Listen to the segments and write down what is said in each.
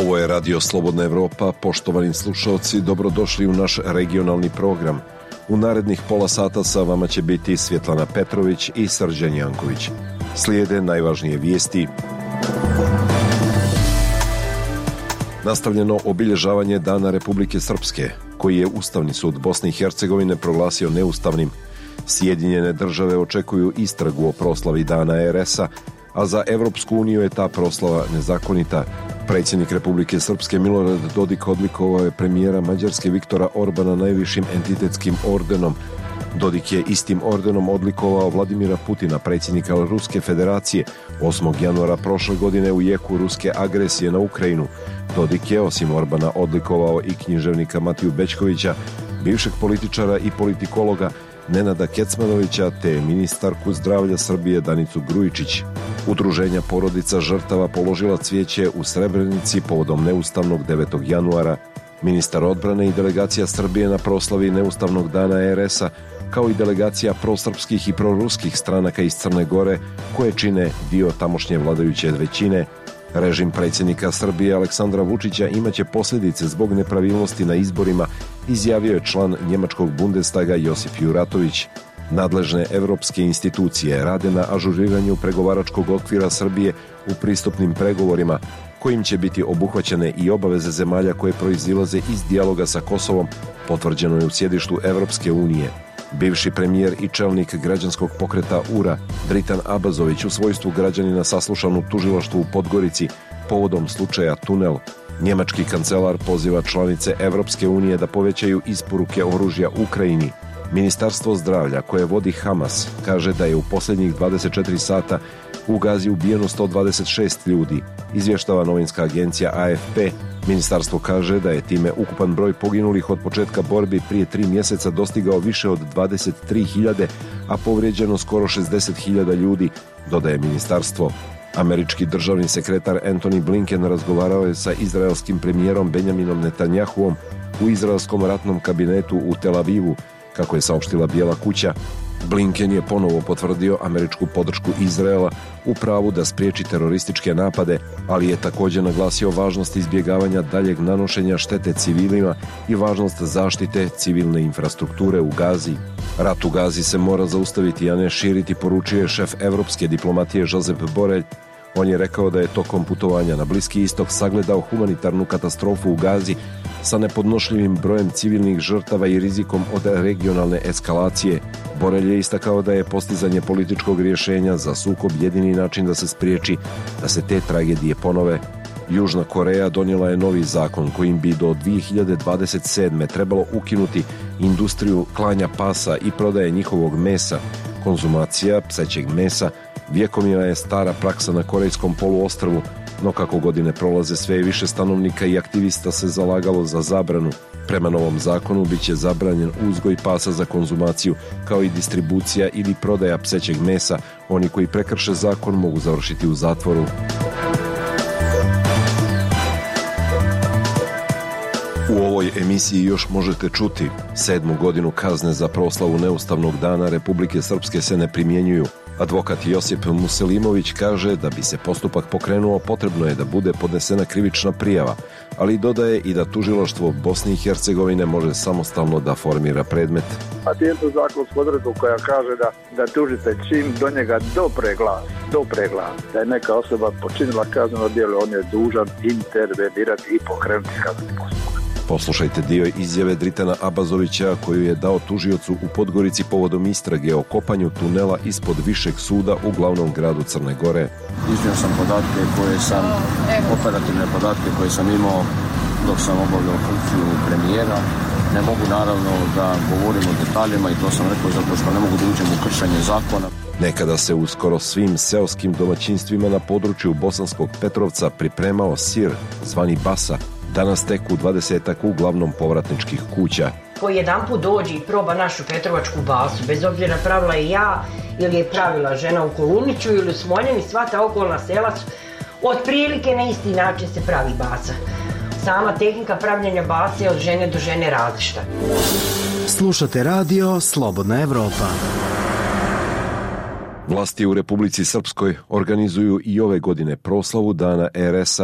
Ovo je Radio Slobodna Evropa. Poštovani slušalci, dobrodošli u naš regionalni program. U narednih pola sata sa vama će biti Svjetlana Petrović i Srđan Janković. Slijede najvažnije vijesti. Nastavljeno obilježavanje Dana Republike Srpske, koji je Ustavni sud Bosne i Hercegovine proglasio neustavnim. Sjedinjene države očekuju istragu o proslavi Dana RS-a, a za Evropsku uniju je ta proslava nezakonita. Predsjednik Republike Srpske Milorad Dodik odlikovao je premijera Mađarske Viktora Orbana najvišim entitetskim ordenom. Dodik je istim ordenom odlikovao Vladimira Putina, predsjednika Ruske federacije, 8. januara prošle godine u jeku ruske agresije na Ukrajinu. Dodik je osim Orbana odlikovao i književnika Matiju Bećkovića, bivšeg političara i politikologa Nenada Kecmanovića te ministarku zdravlja Srbije Danicu Grujičić. Udruženja porodica žrtava položila cvijeće u Srebrenici povodom neustavnog 9. januara. Ministar odbrane i delegacija Srbije na proslavi neustavnog dana RS-a, kao i delegacija prosrpskih i proruskih stranaka iz Crne Gore, koje čine dio tamošnje vladajuće većine. Režim predsjednika Srbije Aleksandra Vučića imaće posljedice zbog nepravilnosti na izborima, izjavio je član njemačkog Bundestaga Josip Juratović. Nadležne evropske institucije rade na ažuriranju pregovaračkog okvira Srbije u pristupnim pregovorima, kojim će biti obuhvaćene i obaveze zemalja koje proizilaze iz dijaloga sa Kosovom, potvrđeno je u sjedištu Evropske unije. Bivši premijer i čelnik građanskog pokreta URA, Dritan Abazović, u svojstvu građanina saslušan u tužilaštvu u Podgorici povodom slučaja Tunel. Njemački kancelar poziva članice Evropske unije da povećaju isporuke oružja Ukrajini. Ministarstvo zdravlja, koje vodi Hamas, kaže da je u posljednjih 24 sata u Gazi ubijeno 126 ljudi, izvještava novinska agencija AFP. Ministarstvo kaže da je time ukupan broj poginulih od početka borbi prije 3 mjeseca dostigao više od 23.000, a povrijeđeno skoro 60.000 ljudi, dodaje ministarstvo. Američki državni sekretar Antony Blinken razgovarao je sa izraelskim premijerom Benjaminom Netanjahuom u izraelskom ratnom kabinetu u Tel Avivu, kako je saopštila Bijela kuća. Blinken je ponovo potvrdio američku podršku Izraela u pravu da spriječi terorističke napade, ali je također naglasio važnost izbjegavanja daljeg nanošenja štete civilima i važnost zaštite civilne infrastrukture u Gazi. Rat u Gazi se mora zaustaviti, a ne širiti, poručio je šef evropske diplomatije Josep Borrell. On je rekao da je tokom putovanja na Bliski istok sagledao humanitarnu katastrofu u Gazi sa nepodnošljivim brojem civilnih žrtava i rizikom od regionalne eskalacije. Borrell je istakao da je postizanje političkog rješenja za sukob jedini način da se spriječi da se te tragedije ponove. Južna Koreja donijela je novi zakon kojim bi do 2027. trebalo ukinuti industriju klanja pasa i prodaje njihovog mesa. Konzumacija psećeg mesa vjekovima je stara praksa na korejskom poluostrvu, no kako godine prolaze sve je više stanovnika i aktivista se zalagalo za zabranu. Prema novom zakonu bit će zabranjen uzgoj pasa za konzumaciju, kao i distribucija ili prodaja psećeg mesa. Oni koji prekrše zakon mogu završiti u zatvoru. U ovoj emisiji još možete čuti: 7. godinu kazne za proslavu neustavnog dana Republike Srpske se ne primjenjuju. Advokat Josip Muselimović kaže da bi se postupak pokrenuo potrebno je da bude podnesena krivična prijava, ali dodaje i da tužilaštvo Bosne i Hercegovine može samostalno da formira predmet. A tijedu zakonsku odredbu koja kaže da tužitelj čim do njega dopre glas da je neka osoba počinila kazneno djelo, on je dužan intervenirati i pokrenuti kazneni postupak. Poslušajte dio izjave Dritana Abazovića koju je dao tužiocu u Podgorici povodom istrage o kopanju tunela ispod višeg suda u glavnom gradu Crne Gore. Iznio sam operativne podatke koje sam imao dok sam obavljao funkciju premijera. Ne mogu naravno da govorim o detaljima i to sam rekao zato što ne mogu da uđem u kršenje zakona. Nekada se u skoro svim seoskim domaćinstvima na području Bosanskog Petrovca pripremao sir, zvani basa. Danas tek u 20-ak uglavnom povratničkih kuća. Koji jedan put dođe i proba našu petrovačku basu, bez obzira pravila je ja ili je pravila žena u Koluniću ili u Smoljeni, sva ta okolna sela otprilike na isti način se pravi basa. Sama tehnika pravljenja base je od žene do žene različita. Slušate radio Slobodna Evropa. Vlasti u Republici Srpskoj organizuju i ove godine proslavu Dana RS-a,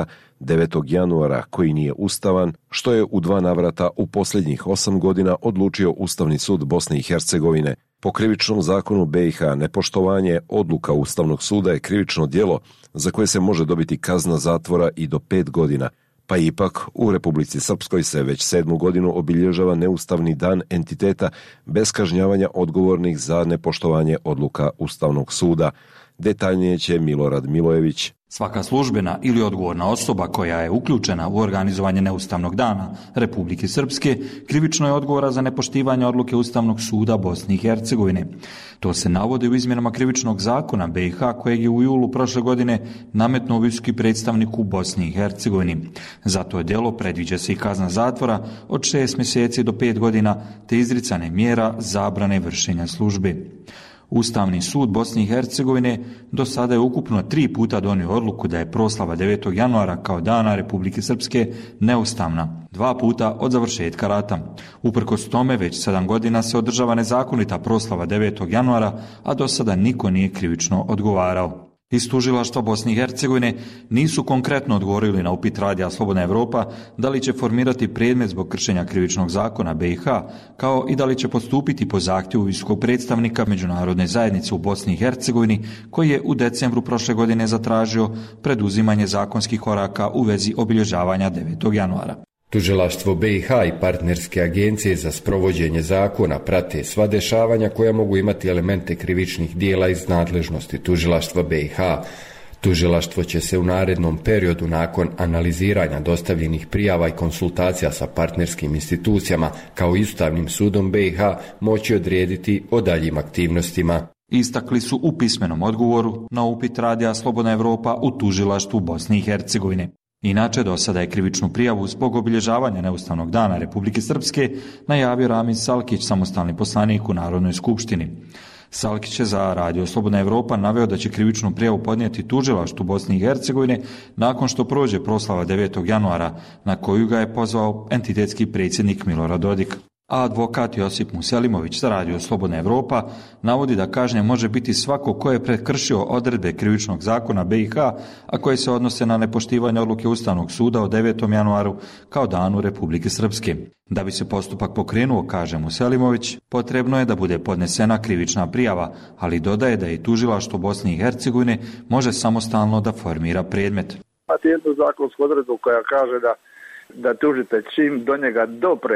9. januara koji nije ustavan, što je u 2 navrata u posljednjih 8 godina odlučio Ustavni sud Bosne i Hercegovine. Po krivičnom zakonu BiH nepoštovanje odluka Ustavnog suda je krivično djelo za koje se može dobiti kazna zatvora i do 5 godina. Pa ipak u Republici Srpskoj se već 7. godinu obilježava neustavni dan entiteta bez kažnjavanja odgovornih za nepoštovanje odluka Ustavnog suda. Detaljnije će Milorad Milojević. Svaka službena ili odgovorna osoba koja je uključena u organizovanje neustavnog dana Republike Srpske krivično je odgovora za nepoštivanje odluke Ustavnog suda Bosne i Hercegovine. To se navodi u izmjenama krivičnog zakona BiH kojeg je u julu prošle godine nametnuo visoki predstavnik u Bosni i Hercegovini. Za to djelo predviđa se i kazna zatvora od 6 mjeseci do 5 godina te izricanje mjera zabrane vršenja službe. Ustavni sud Bosne i Hercegovine do sada je ukupno 3 puta donio odluku da je proslava 9. januara kao dana Republike Srpske neustavna, 2 puta od završetka rata. Uprkos tome već 7 godina se održava nezakonita proslava 9. januara, a do sada niko nije krivično odgovarao. Iz tužilaštva Bosne i Hercegovine nisu konkretno odgovorili na upit Radija Slobodna Evropa da li će formirati predmet zbog kršenja krivičnog zakona BiH, kao i da li će postupiti po zahtjevu visokog predstavnika međunarodne zajednice u Bosni i Hercegovini, koji je u decembru prošle godine zatražio preduzimanje zakonskih koraka u vezi obilježavanja 9. januara. Tužilaštvo BiH i partnerske agencije za sprovođenje zakona prate sva dešavanja koja mogu imati elemente krivičnih dijela iz nadležnosti Tužilaštva BiH. Tužilaštvo će se u narednom periodu nakon analiziranja dostavljenih prijava i konsultacija sa partnerskim institucijama kao i Ustavnim sudom BiH moći odrediti o daljim aktivnostima. Istakli su u pismenom odgovoru na upit Radija Slobodna Evropa u tužilaštvu Bosne i Hercegovine. Inače, do sada je krivičnu prijavu zbog obilježavanja neustavnog dana Republike Srpske najavio Ramiz Salkić, samostalni poslanik u Narodnoj skupštini. Salkić je za Radio Slobodna Evropa naveo da će krivičnu prijavu podnijeti tužilaštvu Bosne i Hercegovine nakon što prođe proslava 9. januara, na koju ga je pozvao entitetski predsjednik Milorad Dodik. A advokat Josip Muselimović za Radio Slobodna Evropa navodi da kažnjen može biti svako ko je prekršio odredbe krivičnog zakona BiH, a koje se odnose na nepoštivanje odluke Ustavnog suda o 9. januaru kao danu Republike Srpske. Da bi se postupak pokrenuo, kaže Muselimović, potrebno je da bude podnesena krivična prijava, ali dodaje da i tužilaštvo Bosne i Hercegovine može samostalno da formira predmet. Imate jednu zakonsku odredbu koja kaže da tužite čim do njega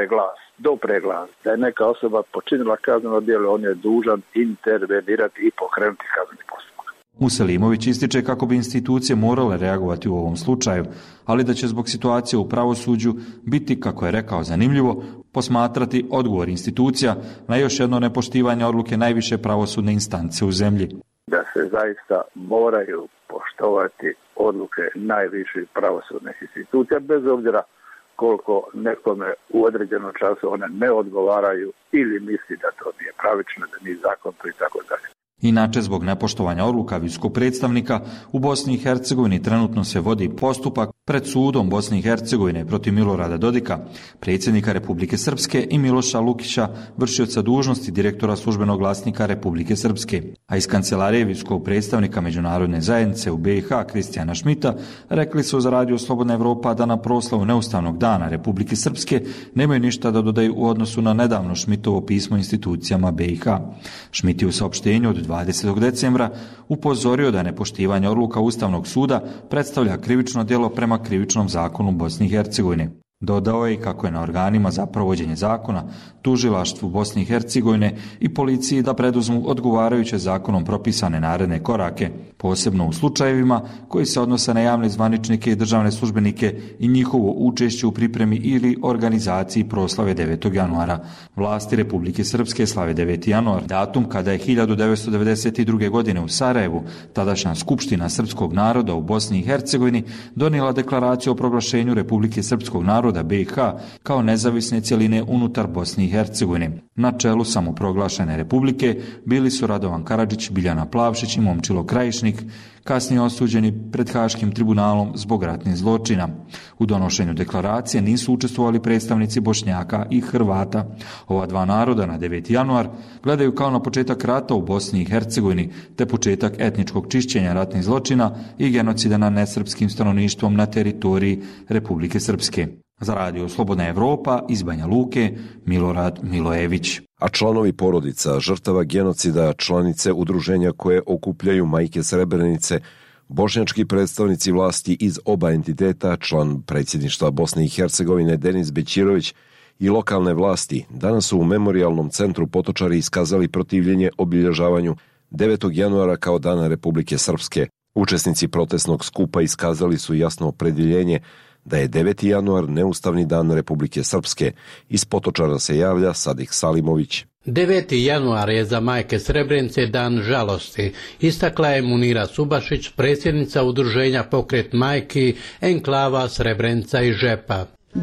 dopre glas, da je neka osoba počinila kazneno djelo, on je dužan intervenirati i pokrenuti kazneni postupak. Muselimović ističe kako bi institucije morale reagovati u ovom slučaju, ali da će zbog situacije u pravosuđu biti, kako je rekao, zanimljivo posmatrati odgovor institucija na još jedno nepoštivanje odluke najviše pravosudne instance u zemlji. Da se zaista moraju poštovati odluke najviših pravosudnih institucija, bez obzira koliko nekome u određenom času one ne odgovaraju ili misli da to nije pravično, da nije zakonito i tako dalje. Inače, zbog nepoštovanja odluka visokog predstavnika u Bosni i Hercegovini trenutno se vodi postupak pred sudom Bosne i Hercegovine protiv Milorada Dodika, predsjednika Republike Srpske, i Miloša Lukića, vršioca dužnosti direktora službenog glasnika Republike Srpske. A iz kancelarije visokog predstavnika međunarodne zajednice u BiH Kristijana Šmita rekli su za Radio Slobodna Evropa da na proslavu neustavnog dana Republike Srpske nemaju ništa da dodaju u odnosu na nedavno Šmitovo pismo institucijama BiH. Šmit je u saopštenju od 20. decembra upozorio da nepoštivanje odluka Ustavnog suda predstavlja krivično djelo prema krivičnom zakonu Bosne i Hercegovine. Dodao je i kako je na organima za provođenje zakona, tužilaštvu Bosne i Hercegovine i policiji da preduzmu odgovarajuće zakonom propisane naredne korake, posebno u slučajevima koji se odnose na javne zvaničnike i državne službenike i njihovo učešće u pripremi ili organizaciji proslave 9. januara. Vlasti Republike Srpske slave 9. januar, datum kada je 1992. godine u Sarajevu tadašnja Skupština srpskog naroda u Bosni i Hercegovini donijela deklaraciju o proglašenju Republike Srpskog naroda naroda BiH kao nezavisne cjeline unutar Bosne i Hercegovine. Na čelu samoproglašene republike bili su Radovan Karadžić, Biljana Plavšić i Momčilo Krajišnik, kasnije osuđeni pred Haškim tribunalom zbog ratnih zločina. U donošenju deklaracije nisu učestvovali predstavnici Bošnjaka i Hrvata. Ova dva naroda na 9. januar gledaju kao na početak rata u Bosni i Hercegovini, te početak etničkog čišćenja ratnih zločina i genocida nad nesrpskim stanovništvom na teritoriji Republike Srpske. Za Radio Slobodna Evropa iz Banja Luke, Milorad Milojević. A članovi porodica žrtava genocida, članice udruženja koje okupljaju majke Srebrenice, bošnjački predstavnici vlasti iz oba entiteta, član predsjedništva Bosne i Hercegovine Denis Bećirović i lokalne vlasti danas su u Memorijalnom centru Potočari iskazali protivljenje obilježavanju 9. januara kao Dana Republike Srpske. Učesnici protestnog skupa iskazali su jasno opredjeljenje da je 9. januar neustavni dan Republike Srpske. Iz Potočara se javlja Sadik Salimović. 9. januar je za majke Srebrenice dan žalosti, istakla je Munira Subašić, predsjednica udruženja Pokret majki Enklava Srebrenica i Žepa.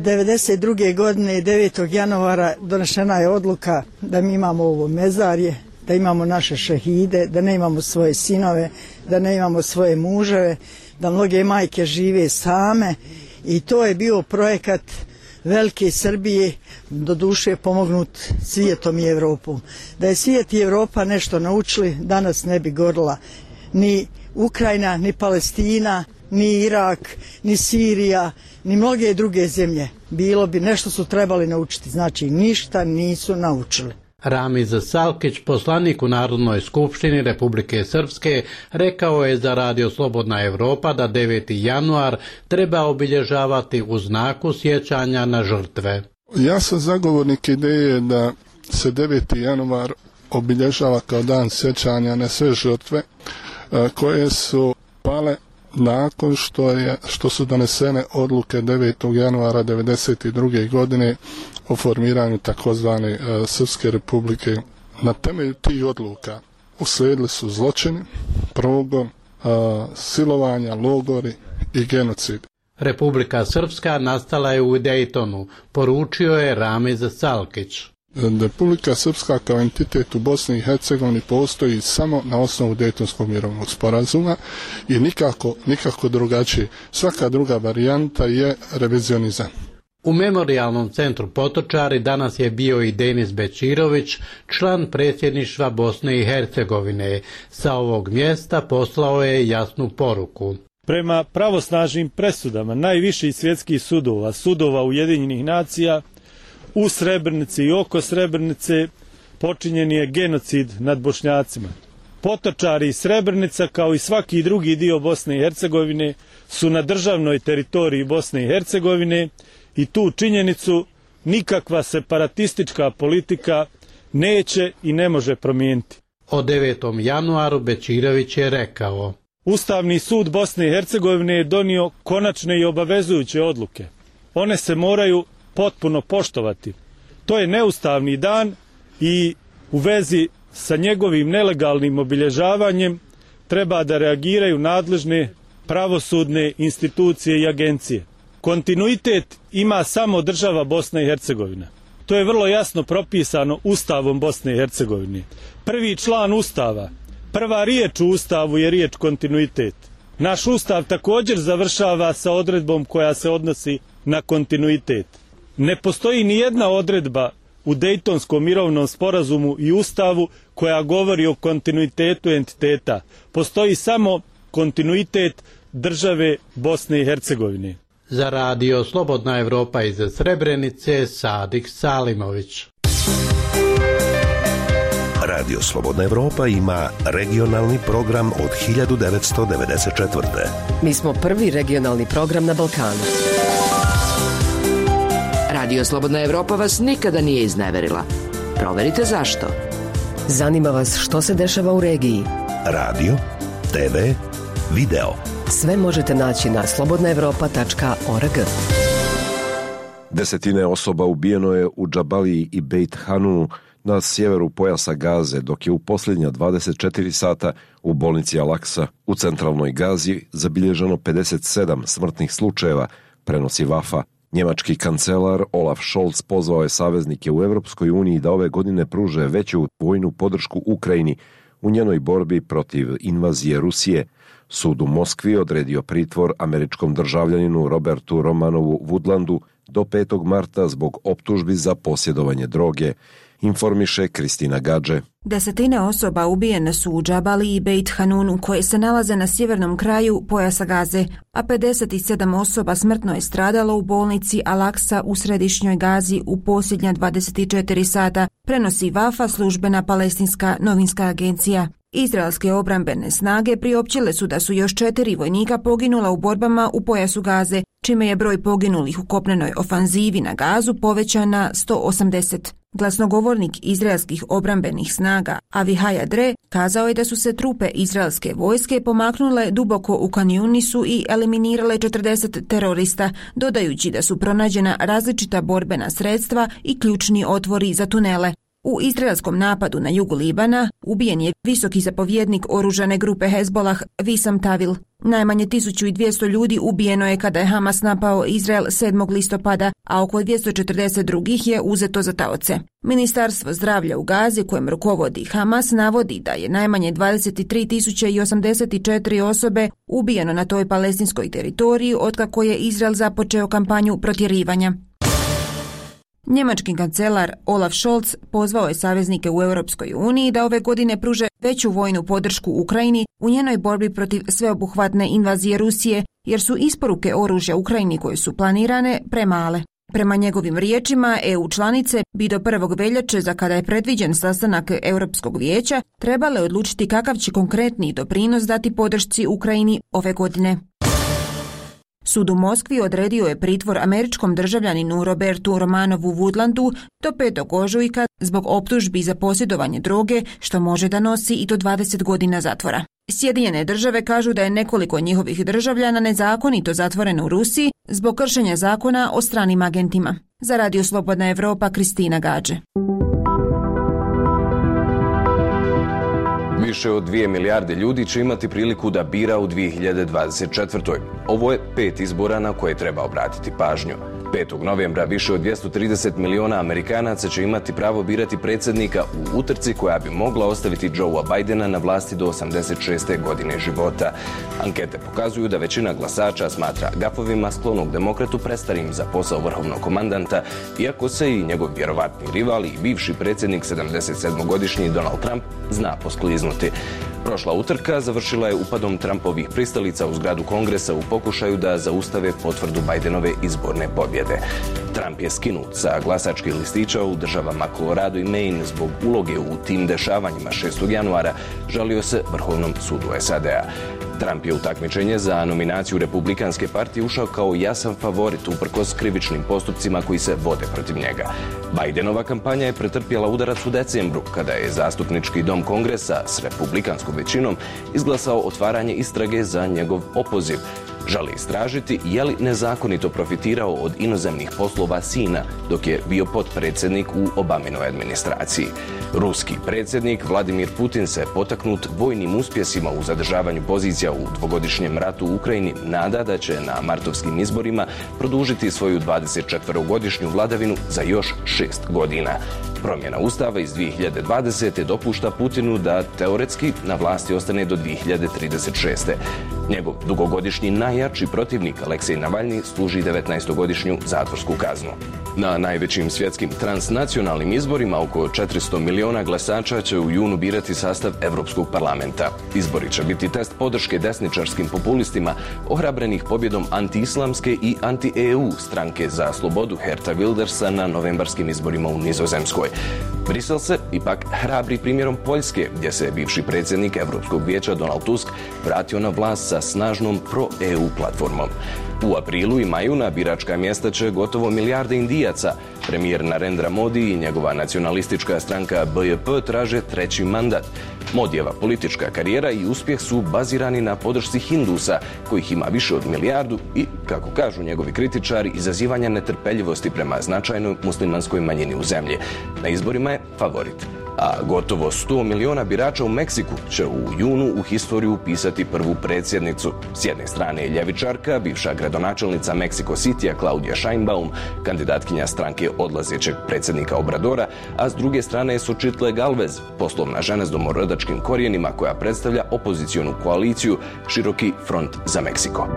1992. godine 9. januara donešena je odluka da mi imamo ovo mezarje, da imamo naše šehide, da ne imamo svoje sinove, da ne imamo svoje muževe, da mnoge majke žive same. I to je bio projekat velike Srbije, doduše pomognut svijetom i Evropom. Da je svijet i Evropa nešto naučili, danas ne bi gorila ni Ukrajina, ni Palestina, ni Irak, ni Sirija, ni mnoge druge zemlje. Bilo bi, nešto su trebali naučiti, znači ništa nisu naučili. Ramiz Salkić, poslanik u Narodnoj skupštini Republike Srpske, rekao je za Radio Slobodna Evropa da 9. januar treba obilježavati u znaku sjećanja na žrtve. Ja sam zagovornik ideje da se 9. januar obilježava kao dan sjećanja na sve žrtve koje su pale nakon što su donesene odluke 9. januara 1992. godine o formiranju takozvane Srpske republike. Na temelju tih odluka uslijedili su zločini, progon, silovanja, logori i genocid. Republika Srpska nastala je u Dejtonu, poručio je Ramiz Salkić. Republika Srpska kao entitet u Bosni i Hercegovini postoji samo na osnovu Dejtonskog mirovnog sporazuma i nikako drugačije. Svaka druga varijanta je revizionizam. U Memorijalnom centru Potočari danas je bio i Denis Bećirović, član predsjedništva Bosne i Hercegovine. Sa ovog mjesta poslao je jasnu poruku. Prema pravosnažnim presudama najviših svjetskih sudova, sudova Ujedinjenih nacija, u Srebrenici i oko Srebrenice počinjen je genocid nad Bošnjacima. Potočari i Srebrenica, kao i svaki drugi dio Bosne i Hercegovine, su na državnoj teritoriji Bosne i Hercegovine i tu činjenicu nikakva separatistička politika neće i ne može promijeniti. O 9. januaru Bećirović je rekao: Ustavni sud Bosne i Hercegovine je donio konačne i obavezujuće odluke. One se moraju potpuno poštovati. To je neustavni dan i u vezi sa njegovim nelegalnim obilježavanjem treba da reagiraju nadležne pravosudne institucije i agencije. Kontinuitet ima samo država Bosna i Hercegovina. To je vrlo jasno propisano Ustavom Bosne i Hercegovine. Prvi član Ustava, prva riječ u Ustavu je riječ kontinuitet. Naš Ustav također završava sa odredbom koja se odnosi na kontinuitet. Ne postoji ni jedna odredba u Dejtonskom mirovnom sporazumu i Ustavu koja govori o kontinuitetu entiteta. Postoji samo kontinuitet države Bosne i Hercegovine. Za Radio Slobodna Evropa iz Srebrenice, Sadik Salimović. Radio Slobodna Evropa ima regionalni program od 1994. Mi smo prvi regionalni program na Balkanu. Radio Slobodna Evropa vas nikada nije izneverila. Proverite zašto. Zanima vas što se dešava u regiji. Radio, TV, video. Sve možete naći na slobodnaevropa.org. Desetine osoba ubijeno je u Džabaliji i Beit Hanunu na sjeveru pojasa Gaze, dok je u posljednja 24 sata u bolnici Al-Aqsa u centralnoj Gazi zabilježeno 57 smrtnih slučajeva, prenosi Vafa. Njemački kancelar Olaf Scholz pozvao je saveznike u Europskoj uniji da ove godine pruže veću vojnu podršku Ukrajini u njenoj borbi protiv invazije Rusije. Sud u Moskvi odredio pritvor američkom državljaninu Robertu Romanovu Woodlandu do 5. marta zbog optužbi za posjedovanje droge, informiše Kristina Gadže. Desetine osoba ubijene su u Džabali i Beit Hanunu koje se nalaze na sjevernom kraju pojasa Gaze, a 57 osoba smrtno je stradalo u bolnici Al-Aqsa u središnjoj Gazi u posljednja 24 sata, prenosi Wafa, službena palestinska novinska agencija. Izraelske obrambene snage priopćile su da su još 4 vojnika poginula u borbama u pojasu Gaze, čime je broj poginulih u kopnenoj ofanzivi na Gazu povećan na 180. Glasnogovornik izraelskih obrambenih snaga Avihaj Adre kazao je da su se trupe izraelske vojske pomaknule duboko u Kan Yunisu i eliminirale 40 terorista, dodajući da su pronađena različita borbena sredstva i ključni otvori za tunele. U izraelskom napadu na jugu Libana ubijen je visoki zapovjednik oružane grupe Hezbolah Visam Tavil. Najmanje 1200 ljudi ubijeno je kada je Hamas napao Izrael 7. listopada, a oko 240 drugih je uzeto za taoce. Ministarstvo zdravlja u Gazi, kojem rukovodi Hamas, navodi da je najmanje 23.084 osobe ubijeno na toj palestinskoj teritoriji otkako je Izrael započeo kampanju protjerivanja. Njemački kancelar Olaf Scholz pozvao je saveznike u Europskoj uniji da ove godine pruže veću vojnu podršku Ukrajini u njenoj borbi protiv sveobuhvatne invazije Rusije, jer su isporuke oružja Ukrajini koje su planirane premale. Prema njegovim riječima, EU članice bi do 1. veljače, za kada je predviđen sastanak Europskog vijeća, trebale odlučiti kakav će konkretni doprinos dati podršci Ukrajini ove godine. Sud u Moskvi odredio je pritvor američkom državljaninu Robertu Romanovu Woodlandu do 5. ožujka zbog optužbi za posjedovanje droge, što može da nosi i do 20 godina zatvora. Sjedinjene države kažu da je nekoliko njihovih državljana nezakonito zatvoreno u Rusiji zbog kršenja zakona o stranim agentima. Za Radio Slobodna Evropa, Kristina Gadže. Više od 2 milijarde ljudi će imati priliku da bira u 2024. Ovo je 5 izbora na koje treba obratiti pažnju. 5. novembra više od 230 miliona Amerikanaca će imati pravo birati predsjednika u utrci koja bi mogla ostaviti Joea Bidena na vlasti do 86. godine života. Ankete pokazuju da većina glasača smatra gafovima sklonog demokratu prestarim za posao vrhovnog komandanta, iako se i njegov vjerovatni rival i bivši predsjednik 77-godišnji Donald Trump zna poskliznuti. Prošla utrka završila je upadom Trumpovih pristalica u zgradu Kongresa u pokušaju da zaustave potvrdu Bidenove izborne pobjede. Trump je skinut sa glasačkih listića u državama Colorado i Maine zbog uloge u tim dešavanjima 6. januara, žalio se Vrhovnom sudu SAD-a. Trump je u takmičenje za nominaciju Republikanske partije ušao kao jasan favorit uprkos krivičnim postupcima koji se vode protiv njega. Bidenova kampanja je pretrpjela udarac u decembru, kada je zastupnički dom Kongresa s republikanskom većinom izglasao otvaranje istrage za njegov opoziv. Želi istražiti je li nezakonito profitirao od inozemnih poslova sina dok je bio potpredsjednik u Obaminoj administraciji. Ruski predsjednik Vladimir Putin se potaknut vojnim uspjesima u zadržavanju pozicija u dvogodišnjem ratu u Ukrajini nada da će na martovskim izborima produžiti svoju 24-godišnju vladavinu za još 6 godina. Promjena ustava iz 2020. dopušta Putinu da teoretski na vlasti ostane do 2036. Njegov dugogodišnji najjači protivnik Aleksej Navalni služi 19-godišnju zatvorsku kaznu. Na najvećim svjetskim transnacionalnim izborima oko 400 miliona glasača će u junu birati sastav Europskog parlamenta. Izbori će biti test podrške desničarskim populistima ohrabrenih pobjedom anti-islamske i anti-EU stranke za slobodu Geerta Wildersa na novembarskim izborima u Nizozemskoj. Brisel se ipak hrabri primjerom Poljske, gdje se bivši predsjednik Europskog vijeća Donald Tusk vratio na vlast sa snažnom pro-EU platformom. U aprilu i maju na biračka mjesta će gotovo milijarde Indijaca. Premijer Narendra Modi i njegova nacionalistička stranka BJP traže 3. mandat. Modijeva politička karijera i uspjeh su bazirani na podršci Hindusa, kojih ima više od milijardu i, kako kažu njegovi kritičari, izazivanja netrpeljivosti prema značajnoj muslimanskoj manjini u zemlji. Na izborima je favorit. A gotovo 100 miliona birača u Meksiku će u junu u historiju upisati prvu predsjednicu. S jedne strane je ljevičarka, bivša gradonačelnica Mexico Citya Claudia Sheinbaum, kandidatkinja stranke odlazećeg predsjednika Obradora, a s druge strane je Xochitl Galvez, poslovna žena s domorodačkim korijenima koja predstavlja opozicionu koaliciju Široki front za Meksiko.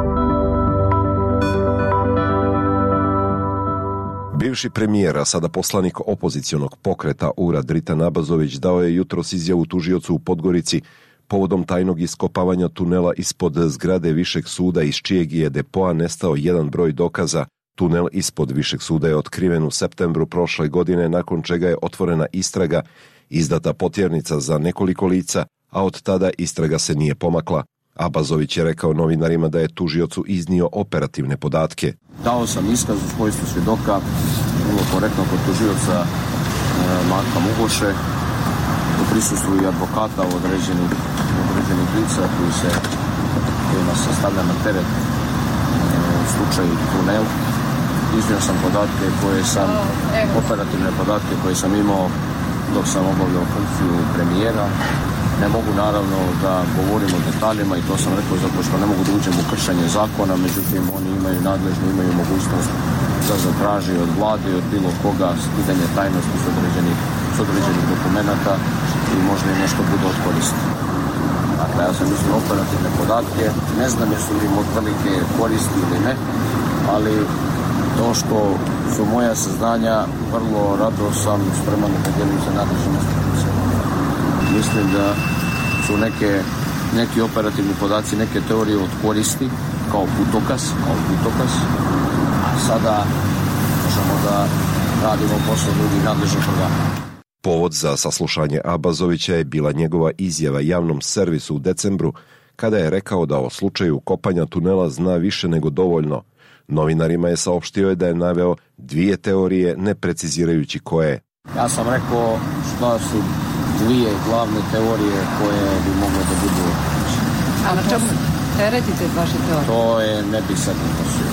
Bivši premijer, a sada poslanik opozicionog pokreta URA Dritan Abazović dao je jutros izjavu tužiocu u Podgorici povodom tajnog iskopavanja tunela ispod zgrade Višeg suda iz čijeg je depoa nestao jedan broj dokaza. Tunel ispod Višeg suda je otkriven u septembru prošle godine, nakon čega je otvorena istraga, izdata potjernica za nekoliko lica, a od tada istraga se nije pomakla. Abazović je rekao novinarima da je tužiocu iznio operativne podatke. Dao sam iskaz u svojstvu svjedoka, vrlo korektno kod tužioca Marka Mugoše, u prisustvu i advokata određenih lica kojima se stavlja na teret slučaj tunel. Iznio sam operativne podatke koje sam imao dok sam obavljao funkciju premijera. Ne mogu naravno da govorim o detaljima i to sam rekao zato što ne mogu da uđem u kršenje zakona, međutim oni imaju mogućnost da zatraži od vlade i od bilo koga skidanje tajnosti s određenih dokumenata i možda i nešto bude od koristi. Dakle, ja sam mislio operativne podatke, ne znam jesu li im od velike koristi ili ne, ali to što su moja saznanja, vrlo rado sam spreman da dijelim se nadležnim institucijama. Mislim da su neki operativni podaci, neke teorije od koristi kao putokaz, a sada možemo da radimo posao drugih nadležnih organa. Povod za saslušanje Abazovića je bila njegova izjava javnom servisu u decembru, kada je rekao da o slučaju kopanja tunela zna više nego dovoljno. Novinarima je saopštio da je naveo 2 teorije, ne precizirajući koje. Ja sam rekao šta su 2 glavne teorije koje bi mogle da budu. A na čemu teretite vaše teorije? To je ne bi sad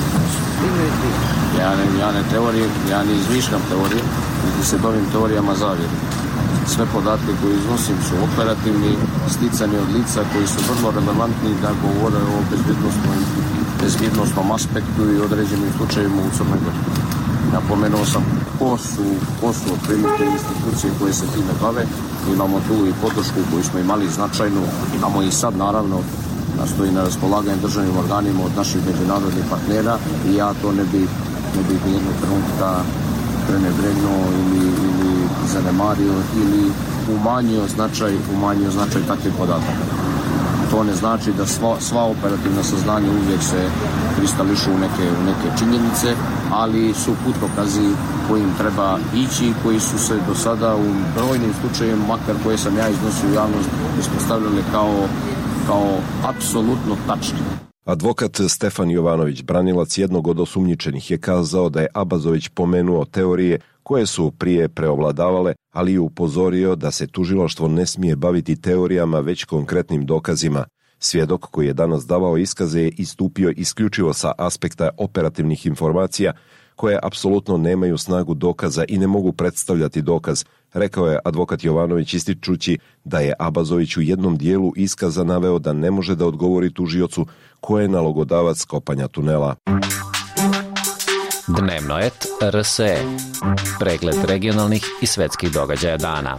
ja ne izmišljam teorije, niti se bavim teorijama zavjeri. Sve podatke koje iznosim su operativni, sticani od lica koji su vrlo relevantni da govore o bezbjednostnom aspektu i određenim slučajevima u Crnoj Gori. Napomenuo sam ko su otprilike institucije koje se time bave. Imamo tu i podršku koju smo imali značajnu, imamo i sad naravno nastoji na raspolaganju državnim organima od naših međunarodnih partnera i ja to ne bi nijednog trenutka prenebregnuo ili zanemario ili umanjio značaj takvih podataka. To ne znači da sva operativna saznanja uvijek se kristališu u neke činjenice, ali su putokazi kojim treba ići, koji su se do sada u brojnim slučajevima, makar koje sam ja iznosio u javnost, ispostavljali kao apsolutno tačni. Advokat Stefan Jovanović, branilac jednog od osumnjičenih, je kazao da je Abazović pomenuo teorije koje su prije preovladavale, ali je upozorio da se tužilaštvo ne smije baviti teorijama već konkretnim dokazima. Svjedok koji je danas davao iskaze je istupio isključivo sa aspekta operativnih informacija koje apsolutno nemaju snagu dokaza i ne mogu predstavljati dokaz, rekao je advokat Jovanović ističući da je Abazović u jednom dijelu iskaza naveo da ne može da odgovori tužiocu ko je nalogodavac kopanja tunela. Dnevnoet RSE. Pregled regionalnih i svetskih događaja dana.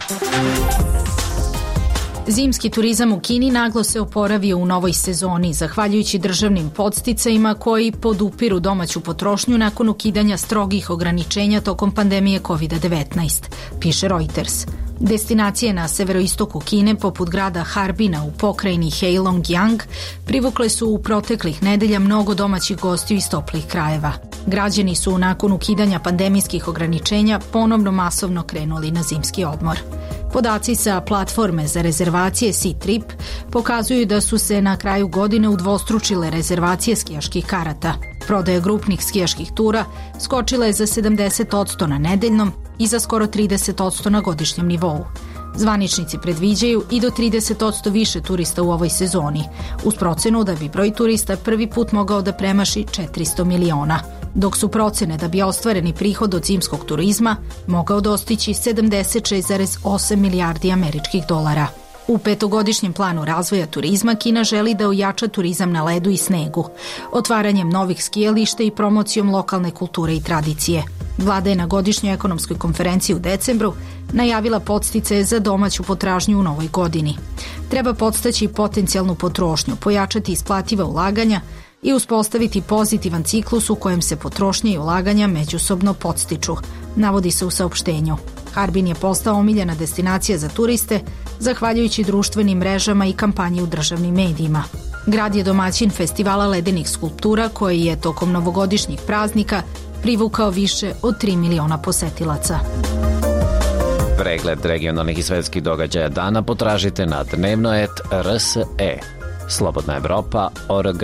Zimski turizam u Kini naglo se oporavio u novoj sezoni, zahvaljujući državnim podsticajima koji podupiru domaću potrošnju nakon ukidanja strogih ograničenja tokom pandemije COVID-19, piše Reuters. Destinacije na severoistoku Kine, poput grada Harbina u pokrajini Heilongjiang, privukle su u proteklih nedelja mnogo domaćih gostiju iz toplih krajeva. Građani su nakon ukidanja pandemijskih ograničenja ponovno masovno krenuli na zimski odmor. Podaci sa platforme za rezervacije Ctrip pokazuju da su se na kraju godine udvostručile rezervacije skijaških karata. Prodaja grupnih skijaških tura skočila je za 70% na nedeljnom i za skoro 30% na godišnjem nivou. Zvaničnici predviđaju i do 30% više turista u ovoj sezoni, uz procenu da bi broj turista prvi put mogao da premaši 400 miliona. dok su procene da bi ostvareni prihod od zimskog turizma mogao dostići 76,8 milijardi američkih dolara. U petogodišnjem planu razvoja turizma Kina želi da ojača turizam na ledu i snegu, otvaranjem novih skijališta i promocijom lokalne kulture i tradicije. Vlada je na godišnjoj ekonomskoj konferenciji u decembru najavila podsticaje za domaću potražnju u novoj godini. Treba podstaći potencijalnu potrošnju, pojačati isplativa ulaganja i uspostaviti pozitivan ciklus u kojem se potrošnja i ulaganja međusobno podstiču, navodi se u saopštenju. Harbin je postao omiljena destinacija za turiste, zahvaljujući društvenim mrežama i kampanji u državnim medijima. Grad je domaćin festivala ledenih skulptura koji je tokom novogodišnjih praznika privukao više od 3 miliona posetilaca. Pregled regionalnih i svetskih događaja dana potražite na dnevno.rs.e. Slobodna Evropa.org.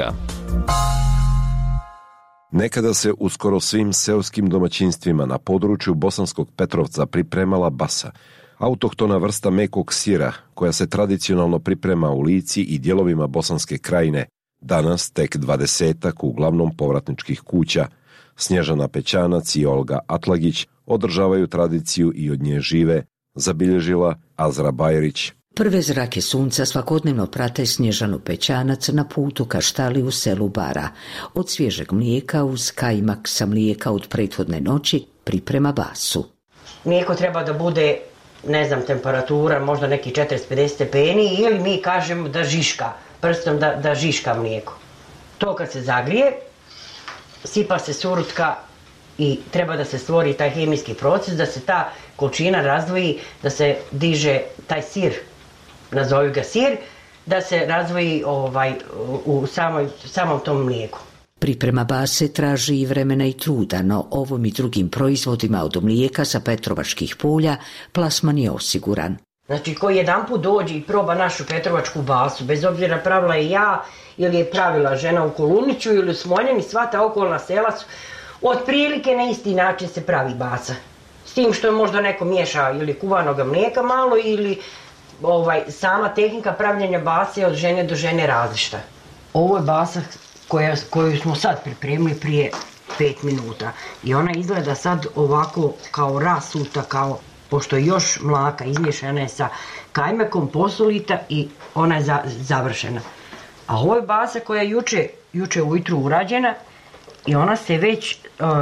Nekada se u skoro svim seoskim domaćinstvima na području Bosanskog Petrovca pripremala basa, autohtona vrsta mekog sira koja se tradicionalno priprema u Lici i dijelovima Bosanske krajine, danas tek 20 uglavnom povratničkih kuća. Snježana Pećanac i Olga Atlagić održavaju tradiciju i od nje žive, zabilježila Azra Bajrić. Prve zrake sunca svakodnevno prate Snježanu Pećanac na putu ka štali u selu Bara. Od svježeg mlijeka uz kajmak sa mlijeka od prethodne noći priprema basu. Mlijeko treba da bude, temperatura možda neki 40-50 stepeni ili mi kažemo da žiška, prstom da žiška mlijeko. To kad se zagrije, sipa se surutka i treba da se stvori taj hemijski proces, da se ta količina razdvoji, da se diže taj sir, nazovi ga sir, da se razdvoji u samom tom mlijeku. Priprema base traži i vremena i truda, no ovom i drugim proizvodima od mlijeka sa petrovačkih polja plasman je osiguran. Znači, koji jedanput dođe i proba našu petrovačku basu, bez obzira pravila je ja ili je pravila žena u Koluniću ili u Smoljani, sva ta okolna sela su otprilike na isti način se pravi basa. S tim što je možda neko miješa ili kuvanoga mlijeka malo ili sama tehnika pravljenja base je od žene do žene različita. Ovo je basa koju smo sad pripremili prije 5 minuta i ona izgleda sad ovako kao rasuta, pošto je još mlaka, izmješana je sa kajmakom, posolita i ona je završena. A ovo je basa koja je juče ujutru urađena i ona se već,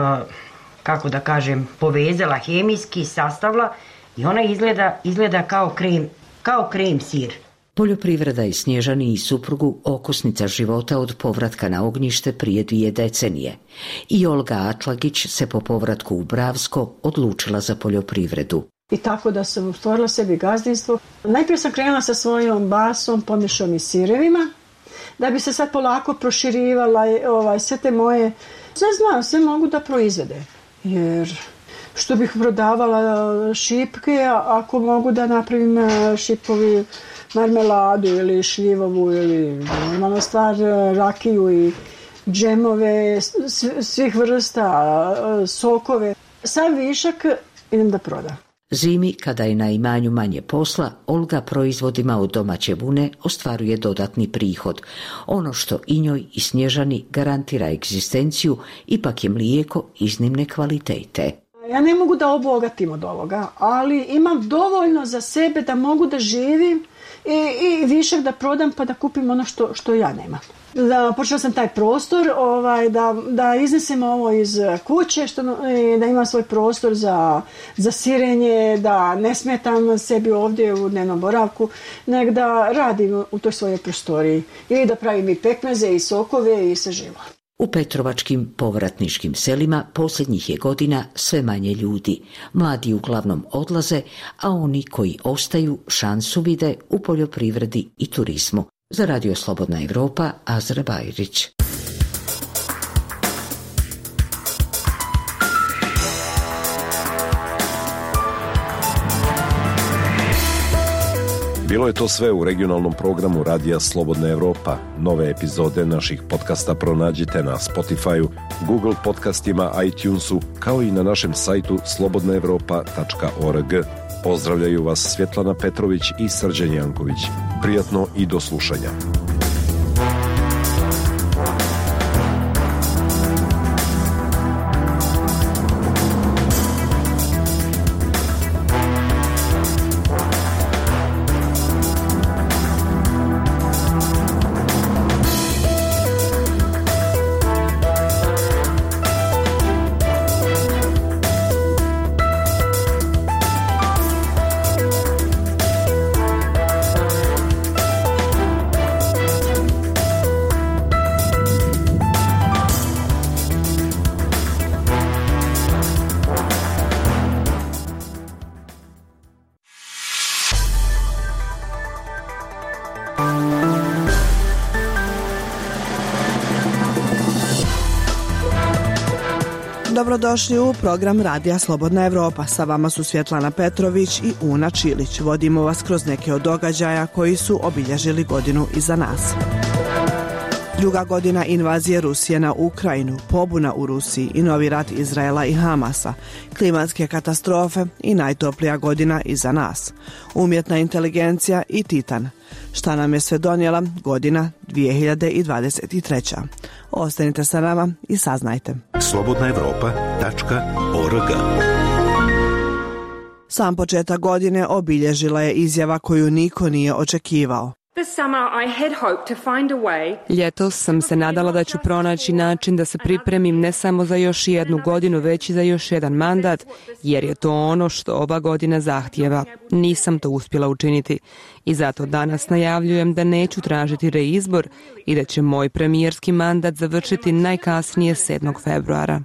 povezala hemijski, sastavila i ona izgleda kao krem sir. Poljoprivreda je Snježani i suprugu okosnica života od povratka na ognjište prije 2 decenije. I Olga Atlagić se po povratku u Bravsko odlučila za poljoprivredu. I tako da sam stvorila sebi gazdinstvo. Najprije sam krenula sa svojom basom, pomješom i sirevima, da bi se sad polako proširivala sve te moje... Sve mogu da proizvede, jer što bih prodavala šipke, ako mogu da napravim šipovi marmeladu ili šljivovu ili normalno stvar, rakiju i džemove, svih vrsta, sokove. Sav višak idem da prodam. Zimi, kada je na imanju manje posla, Olga proizvodima od domaće vune ostvaruje dodatni prihod. Ono što i njoj i Snježani garantira egzistenciju, ipak je mlijeko iznimne kvalitete. Ja ne mogu da obogatim od ovoga, ali imam dovoljno za sebe da mogu da živim i višak da prodam pa da kupim ono što ja nemam. Počela sam taj prostor da iznesem ovo iz kuće, da imam svoj prostor za sirenje, da ne smetam sebi ovdje u dnevnom boravku, nego da radim u toj svojoj prostoriji ili da pravim i pekmeze i sokove i sve živo. U petrovačkim povratničkim selima posljednjih je godina sve manje ljudi. Mladi uglavnom odlaze, a oni koji ostaju šansu vide u poljoprivredi i turizmu. Za Radio Slobodna Evropa, Azra Bajrić. Bilo je to sve u regionalnom programu Radija Slobodna Evropa. Nove epizode naših podcasta pronađite na Spotify-u, Google podcastima, iTunesu, kao i na našem sajtu slobodnaevropa.org. Pozdravljaju vas Svjetlana Petrović i Srđan Janković. Prijatno i do slušanja. Dobrodošli u program Radija Slobodna Evropa. Sa vama su Svjetlana Petrović i Una Čilić. Vodimo vas kroz neke od događaja koji su obilježili godinu iza nas. Druga godina invazije Rusije na Ukrajinu, pobuna u Rusiji i novi rat Izraela i Hamasa, klimatske katastrofe i najtoplija godina iza nas, umjetna inteligencija i Titan. Šta nam je sve donijela godina 2023. Ostanite sa nama i saznajte. slobodnaevropa.org. Sam početak godine obilježila je izjava koju niko nije očekivao. Ljetos sam se nadala da ću pronaći način da se pripremim ne samo za još jednu godinu, već i za još jedan mandat, jer je to ono što ova godina zahtijeva. Nisam to uspjela učiniti i zato danas najavljujem da neću tražiti reizbor i da će moj premijerski mandat završiti najkasnije 7. februara.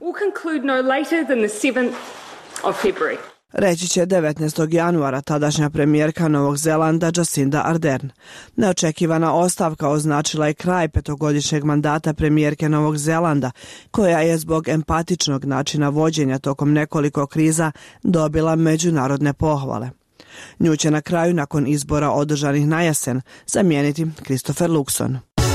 Reći će 19. januara tadašnja premijerka Novog Zelanda Jacinda Ardern. Neočekivana ostavka označila je kraj petogodišnjeg mandata premijerke Novog Zelanda, koja je zbog empatičnog načina vođenja tokom nekoliko kriza dobila međunarodne pohvale. Nju će na kraju, nakon izbora održanih na jesen, zamijeniti Christopher Luxon.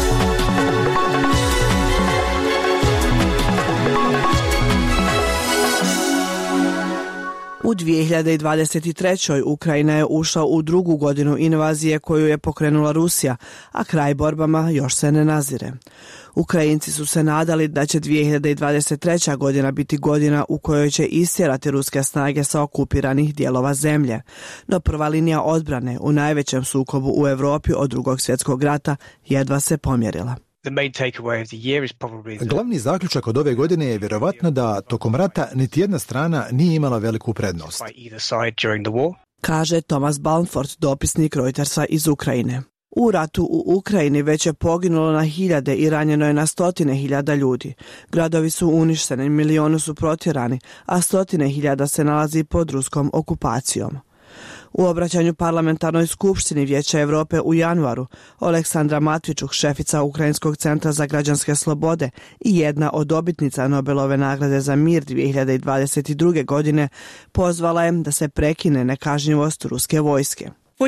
U 2023. Ukrajina je ušla u drugu godinu invazije koju je pokrenula Rusija, a kraj borbama još se ne nazire. Ukrajinci su se nadali da će 2023. godina biti godina u kojoj će istjerati ruske snage sa okupiranih dijelova zemlje. No prva linija odbrane u najvećem sukobu u Europi od Drugog svjetskog rata jedva se pomjerila. Glavni zaključak od ove godine je vjerovatno da tokom rata niti jedna strana nije imala veliku prednost, kaže Thomas Balmford, dopisnik Reutersa iz Ukrajine. U ratu u Ukrajini već je poginulo na hiljade i ranjeno je na stotine hiljada ljudi. Gradovi su uništeni, milioni su protjerani, a stotine hiljada se nalazi pod ruskom okupacijom. U obraćanju parlamentarnoj skupštini Vijeća Europe u januaru, Oleksandra Matvičuk, šefica Ukrajinskog centra za građanske slobode i jedna od dobitnica Nobelove nagrade za mir 2022. godine, pozvala je da se prekine nekažnjivost ruske vojske.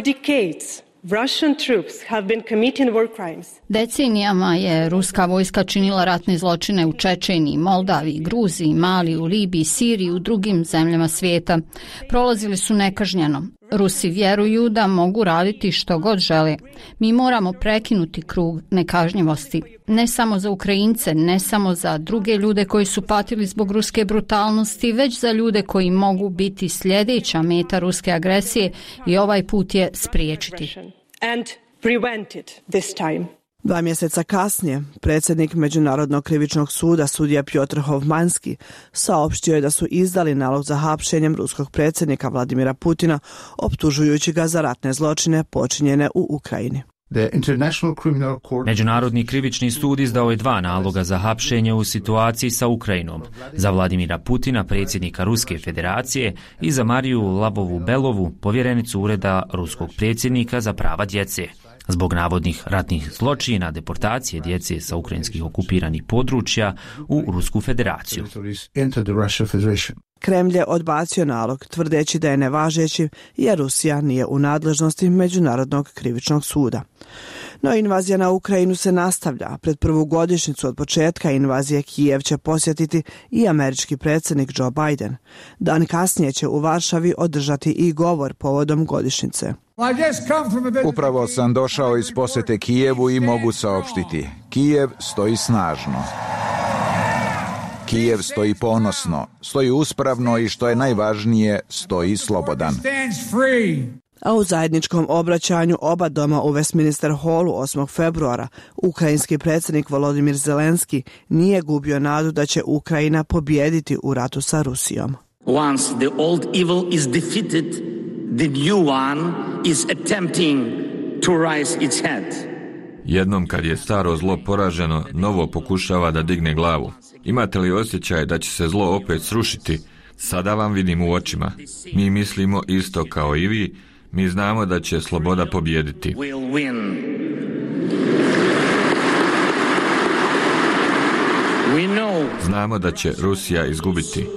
Decenijama je ruska vojska činila ratne zločine u Čečeniji, Moldaviji, Gruziji, Maliju, Libiji, Siriji i u drugim zemljama svijeta. Prolazili su nekažnjeno. Rusi vjeruju da mogu raditi što god žele. Mi moramo prekinuti krug nekažnjivosti. Ne samo za Ukrajince, ne samo za druge ljude koji su patili zbog ruske brutalnosti, već za ljude koji mogu biti sljedeća meta ruske agresije i ovaj put je spriječiti. 2 mjeseca kasnije, predsjednik Međunarodnog krivičnog suda, sudija Pjotr Hovmanski, saopštio je da su izdali nalog za hapšenjem ruskog predsjednika Vladimira Putina, optužujući ga za ratne zločine počinjene u Ukrajini. Međunarodni krivični sud izdao je 2 naloga za hapšenje u situaciji sa Ukrajinom, za Vladimira Putina, predsjednika Ruske federacije, i za Mariju Labovu-Belovu, povjerenicu ureda ruskog predsjednika za prava djece, zbog navodnih ratnih zločina, deportacije djece sa ukrajinskih okupiranih područja u Rusku federaciju. Kremlj je odbacio nalog, tvrdeći da je nevažeći jer Rusija nije u nadležnosti Međunarodnog krivičnog suda. No invazija na Ukrajinu se nastavlja. Pred prvu godišnjicu od početka invazije Kijev će posjetiti i američki predsjednik Joe Biden. Dan kasnije će u Varšavi održati i govor povodom godišnjice. Upravo sam došao iz posjete Kijevu i mogu saopštiti. Kijev stoji snažno. Kijev stoji ponosno, stoji uspravno i što je najvažnije, stoji slobodan. A u zajedničkom obraćanju oba doma u Westminster Hallu 8. februara ukrajinski predsjednik Volodymyr Zelenski nije gubio nadu da će Ukrajina pobijediti u ratu sa Rusijom. Once the old evil is defeated, the new one is attempting to raise its head. Jednom kad je staro zlo poraženo, novo pokušava da digne glavu. Imate li osjećaj da će se zlo opet srušiti? Sada vam vidim u očima. Mi mislimo isto kao i vi. Mi znamo da će sloboda pobijediti. Znamo da će Rusija izgubiti.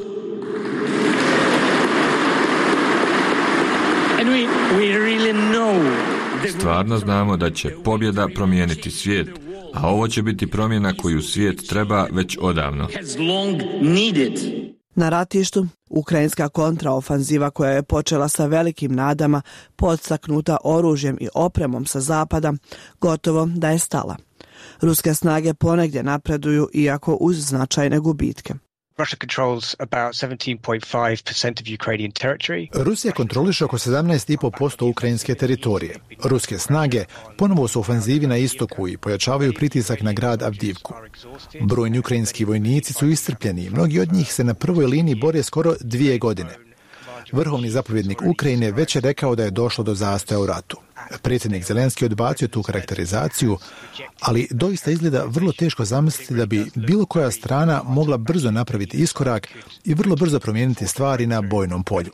Stvarno znamo da će pobjeda promijeniti svijet, a ovo će biti promjena koju svijet treba već odavno. Na ratištu, ukrajinska kontraofanziva koja je počela sa velikim nadama, podstaknuta oružjem i opremom sa zapada, gotovo da je stala. Ruske snage ponegdje napreduju, iako uz značajne gubitke. Rusija kontroliše oko 17,5% ukrajinske teritorije. Ruske snage ponovo su u ofanzivi na istoku i pojačavaju pritisak na grad Avdivku. Brojni ukrajinski vojnici su iscrpljeni i mnogi od njih se na prvoj liniji bore skoro 2 godine. Vrhovni zapovjednik Ukrajine već je rekao da je došlo do zastoja u ratu. Predsjednik Zelenski odbacio tu karakterizaciju, ali doista izgleda vrlo teško zamisliti da bi bilo koja strana mogla brzo napraviti iskorak i vrlo brzo promijeniti stvari na bojnom polju.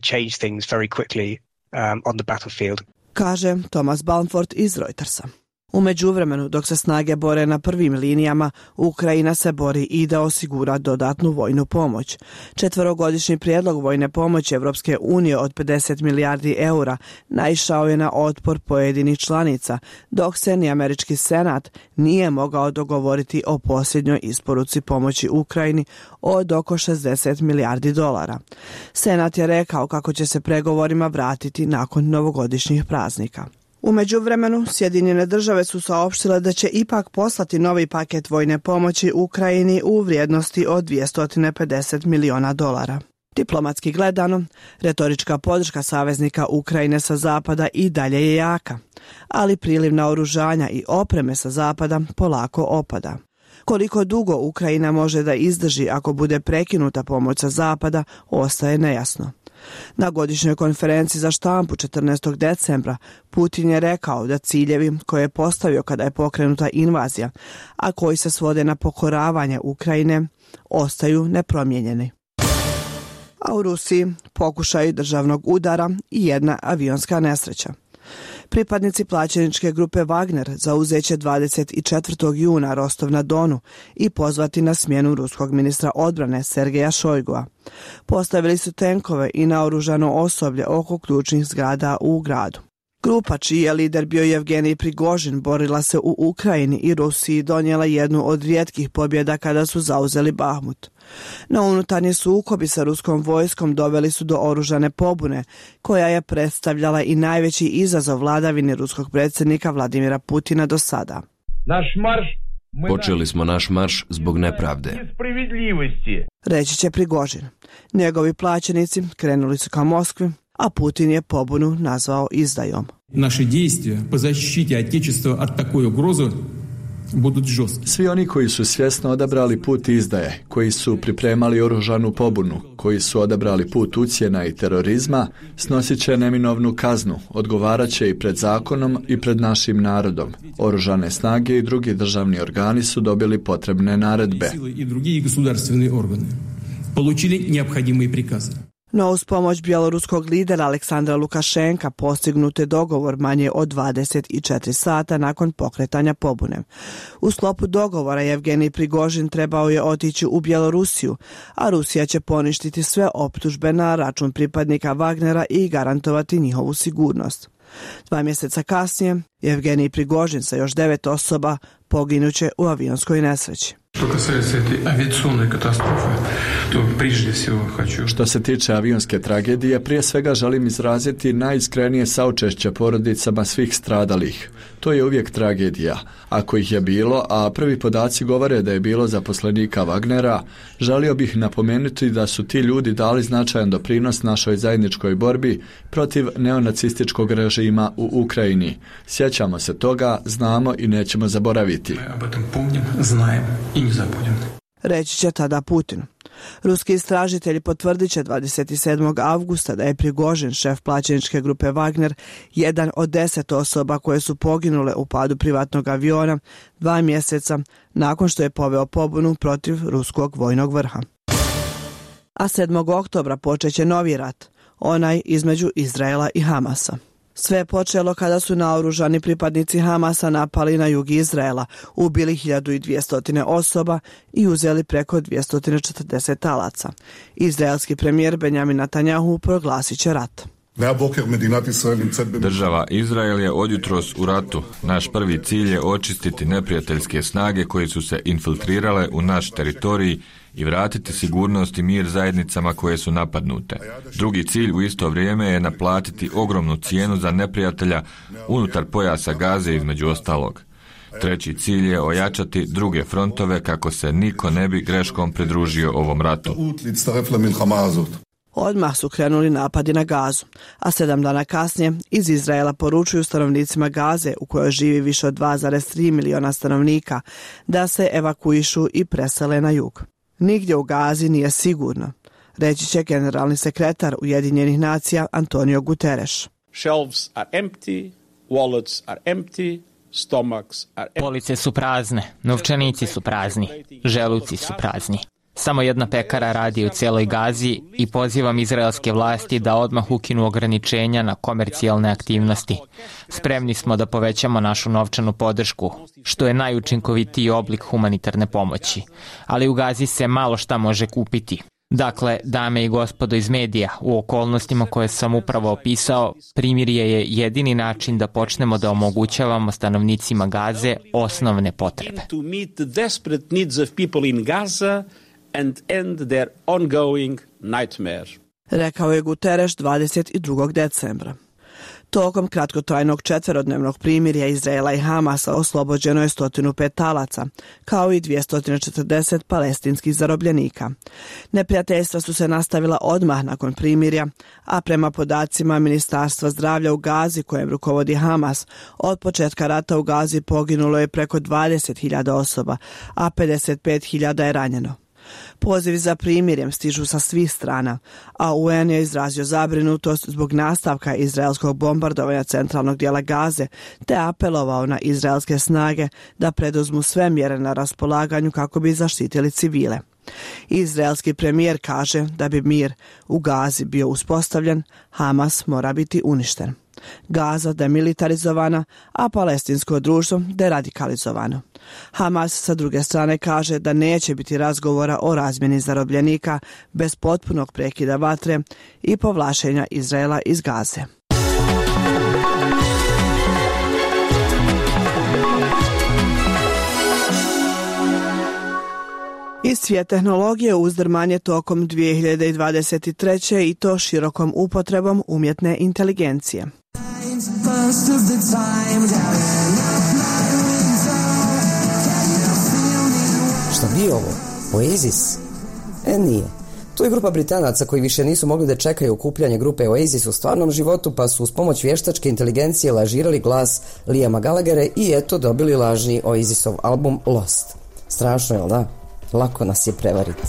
Kaže Thomas Balmford iz Reutersa. U međuvremenu, dok se snage bore na prvim linijama, Ukrajina se bori i da osigura dodatnu vojnu pomoć. 4-godišnji prijedlog vojne pomoći Evropske unije od 50 milijardi eura naišao je na otpor pojedinih članica, dok se ni američki senat nije mogao dogovoriti o posljednjoj isporuci pomoći Ukrajini od oko 60 milijardi dolara. Senat je rekao kako će se pregovorima vratiti nakon novogodišnjih praznika. U međuvremenu, Sjedinjene države su saopštile da će ipak poslati novi paket vojne pomoći Ukrajini u vrijednosti od 250 miliona dolara. Diplomatski gledano, retorička podrška saveznika Ukrajine sa zapada i dalje je jaka, ali priliv naoružanja i opreme sa zapada polako opada. Koliko dugo Ukrajina može da izdrži ako bude prekinuta pomoć sa zapada, ostaje nejasno. Na godišnjoj konferenciji za štampu 14. decembra Putin je rekao da ciljevi koje je postavio kada je pokrenuta invazija, a koji se svode na pokoravanje Ukrajine, ostaju nepromijenjeni. A u Rusiji pokušaj državnog udara i jedna avionska nesreća. Pripadnici plaćeničke grupe Wagner zauzeće 24. juna Rostov na Donu i pozvati na smjenu ruskog ministra odbrane Sergeja Šojgua. Postavili su tenkove i naoružano osoblje oko ključnih zgrada u gradu. Grupa, čiji je lider bio Jevgenij Prigožin, borila se u Ukrajini i Rusiji donijela jednu od rijetkih pobjeda kada su zauzeli Bahmut. Na unutarnji sukobi sa ruskom vojskom doveli su do oružane pobune, koja je predstavljala i najveći izazov vladavine ruskog predsjednika Vladimira Putina do sada. Počeli smo naš marš zbog nepravde, reći će Prigožin. Njegovi plaćenici krenuli su ka Moskvi, a Putin je pobunu nazvao izdajom. Naše действия по защите Отечества от такой угрозы будут жесткие. Svi oni koji su svjesno odabrali put izdaje, koji su pripremali oružanu pobunu, koji su odabrali put ucjena i terorizma, snosit će neminovnu kaznu, odgovarat će i pred zakonom i pred našim narodom. Oružane snage i drugi državni organi su dobili potrebne naredbe. I drugi государственные органы получили необходимые приказы. No uz pomoć bjeloruskog lidera Aleksandra Lukašenka postignut je dogovor manje od 24 sata nakon pokretanja pobune. U sklopu dogovora Jevgenij Prigožin trebao je otići u Bjelorusiju, a Rusija će poništiti sve optužbe na račun pripadnika Wagnera i garantovati njihovu sigurnost. 2 mjeseca kasnije, Jevgenij Prigožin sa još 9 osoba poginuće u avionskoj nesreći. Što se tiče avionske tragedije, prije svega želim izraziti najiskrenije saučešće porodicama svih stradalih. To je uvijek tragedija. Ako ih je bilo, a prvi podaci govore da je bilo zaposlenika Wagnera, želio bih napomenuti da su ti ljudi dali značajan doprinos našoj zajedničkoj borbi protiv neonacističkog režima u Ukrajini. Sjećamo se toga, znamo i nećemo zaboraviti. Reći će tada Putin. Ruski istražitelji potvrdit će 27. avgusta da je Prigožin, šef plaćeničke grupe Wagner, jedan od 10 osoba koje su poginule u padu privatnog aviona 2 mjeseca nakon što je poveo pobunu protiv ruskog vojnog vrha. A 7. oktobra počeće novi rat, onaj između Izraela i Hamasa. Sve je počelo kada su naoružani pripadnici Hamasa napali na jug Izraela, ubili 1200 osoba i uzeli preko 240 talaca. Izraelski premijer Benjamin Netanjahu proglasit će rat. Država Izrael je odjutros u ratu. Naš prvi cilj je očistiti neprijateljske snage koje su se infiltrirale u naš teritorij i vratiti sigurnost i mir zajednicama koje su napadnute. Drugi cilj u isto vrijeme je naplatiti ogromnu cijenu za neprijatelja unutar pojasa Gaze između ostalog. Treći cilj je ojačati druge frontove kako se niko ne bi greškom pridružio ovom ratu. Odmah su krenuli napadi na Gazu, a 7 dana kasnije iz Izraela poručuju stanovnicima Gaze, u kojoj živi više od 2,3 miliona stanovnika, da se evakuišu i presele na jug. Nigdje u Gazi nije sigurno, reći će generalni sekretar Ujedinjenih nacija Antonio Guterres. Shelves are empty, wallets are empty, stomachs are empty. Police su prazne, novčanici su prazni, želuci su prazni. Samo jedna pekara radi u cijeloj Gazi i pozivam izraelske vlasti da odmah ukinu ograničenja na komercijalne aktivnosti. Spremni smo da povećamo našu novčanu podršku, što je najučinkovitiji oblik humanitarne pomoći. Ali u Gazi se malo šta može kupiti. Dakle, dame i gospodo iz medija, u okolnostima koje sam upravo opisao, primirje je jedini način da počnemo da omogućavamo stanovnicima Gaze osnovne potrebe. And end their ongoing nightmare. Rekao je Guterres 22. decembra. Tokom kratkotrajnog 4-dnevnog primirja Izraela i Hamasa oslobođeno je 105 talaca, kao i 240 palestinskih zarobljenika. Neprijateljstva su se nastavila odmah nakon primirja, a prema podacima Ministarstva zdravlja u Gazi, kojem rukovodi Hamas, od početka rata u Gazi poginulo je preko 20.000 osoba, a 55.000 je ranjeno. Pozivi za primirjem stižu sa svih strana, a UN je izrazio zabrinutost zbog nastavka izraelskog bombardovanja centralnog dijela Gaze, te apelovao na izraelske snage da preduzmu sve mjere na raspolaganju kako bi zaštitili civile. Izraelski premijer kaže da bi mir u Gazi bio uspostavljen, Hamas mora biti uništen. Gaza demilitarizovana, a palestinsko društvo deradikalizovano. Hamas sa druge strane kaže da neće biti razgovora o razmjeni zarobljenika bez potpunog prekida vatre i povlačenja Izraela iz Gaze. Iz svijet tehnologije uzdrmanje tokom 2023. i to širokom upotrebom umjetne inteligencije. Šta bi ovo? Oasis? Nije. To je grupa Britanaca koji više nisu mogli da čekaju okupljanje grupe Oasis u stvarnom životu, pa su uz pomoć vještačke inteligencije lažirali glas Liama Gallaghera i eto dobili lažni Oasisov album Lost. Strašno, jel da? Lako nas je prevariti.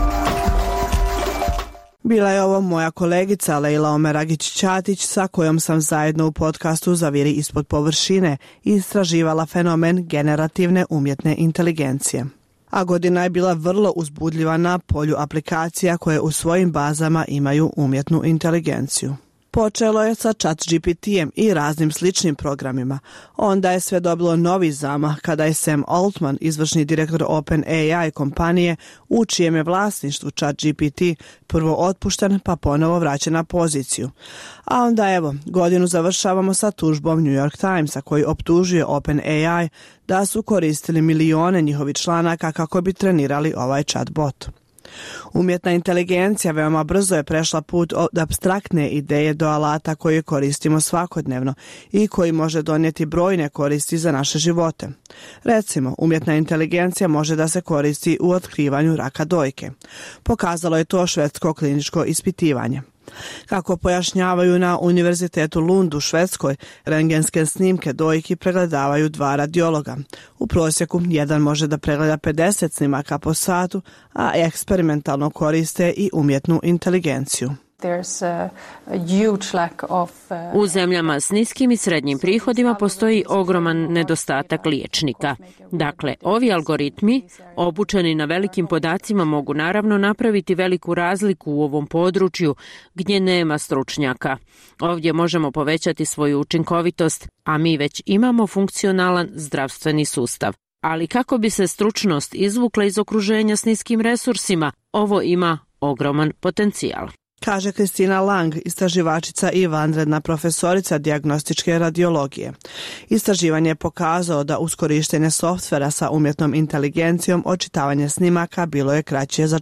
Bila je ovo moja kolegica Lejla Omeragić-Ćatić sa kojom sam zajedno u podcastu Zaviri ispod površine istraživala fenomen generativne umjetne inteligencije. A godina je bila vrlo uzbudljiva na polju aplikacija koje u svojim bazama imaju umjetnu inteligenciju. Počelo je sa ChatGPT-em i raznim sličnim programima. Onda je sve dobilo novi zamah kada je Sam Altman, izvršni direktor OpenAI kompanije, u čijem je vlasništvu ChatGPT prvo otpušten pa ponovo vraćen na poziciju. A onda evo, godinu završavamo sa tužbom New York Timesa koji optužuje OpenAI da su koristili milione njihovih članaka kako bi trenirali ovaj chatbot. Umjetna inteligencija veoma brzo je prešla put od apstraktne ideje do alata koje koristimo svakodnevno i koji može donijeti brojne koristi za naše živote. Recimo, umjetna inteligencija može da se koristi u otkrivanju raka dojke. Pokazalo je to švedsko kliničko ispitivanje. Kako pojašnjavaju na Univerzitetu Lund u Švedskoj, rentgenske snimke dojki pregledavaju 2 radiologa. U prosjeku jedan može da pregleda 50 snimaka po satu, a eksperimentalno koriste i umjetnu inteligenciju. U zemljama s niskim i srednjim prihodima postoji ogroman nedostatak liječnika. Dakle, ovi algoritmi, obučeni na velikim podacima, mogu naravno napraviti veliku razliku u ovom području gdje nema stručnjaka. Ovdje možemo povećati svoju učinkovitost, a mi već imamo funkcionalan zdravstveni sustav. Ali kako bi se stručnost izvukla iz okruženja s niskim resursima, ovo ima ogroman potencijal. Kaže Kristina Lang, istraživačica i vanredna profesorica dijagnostičke radiologije. Istraživanje je pokazalo da uz korištenje softvera sa umjetnom inteligencijom očitavanje snimaka bilo je kraće za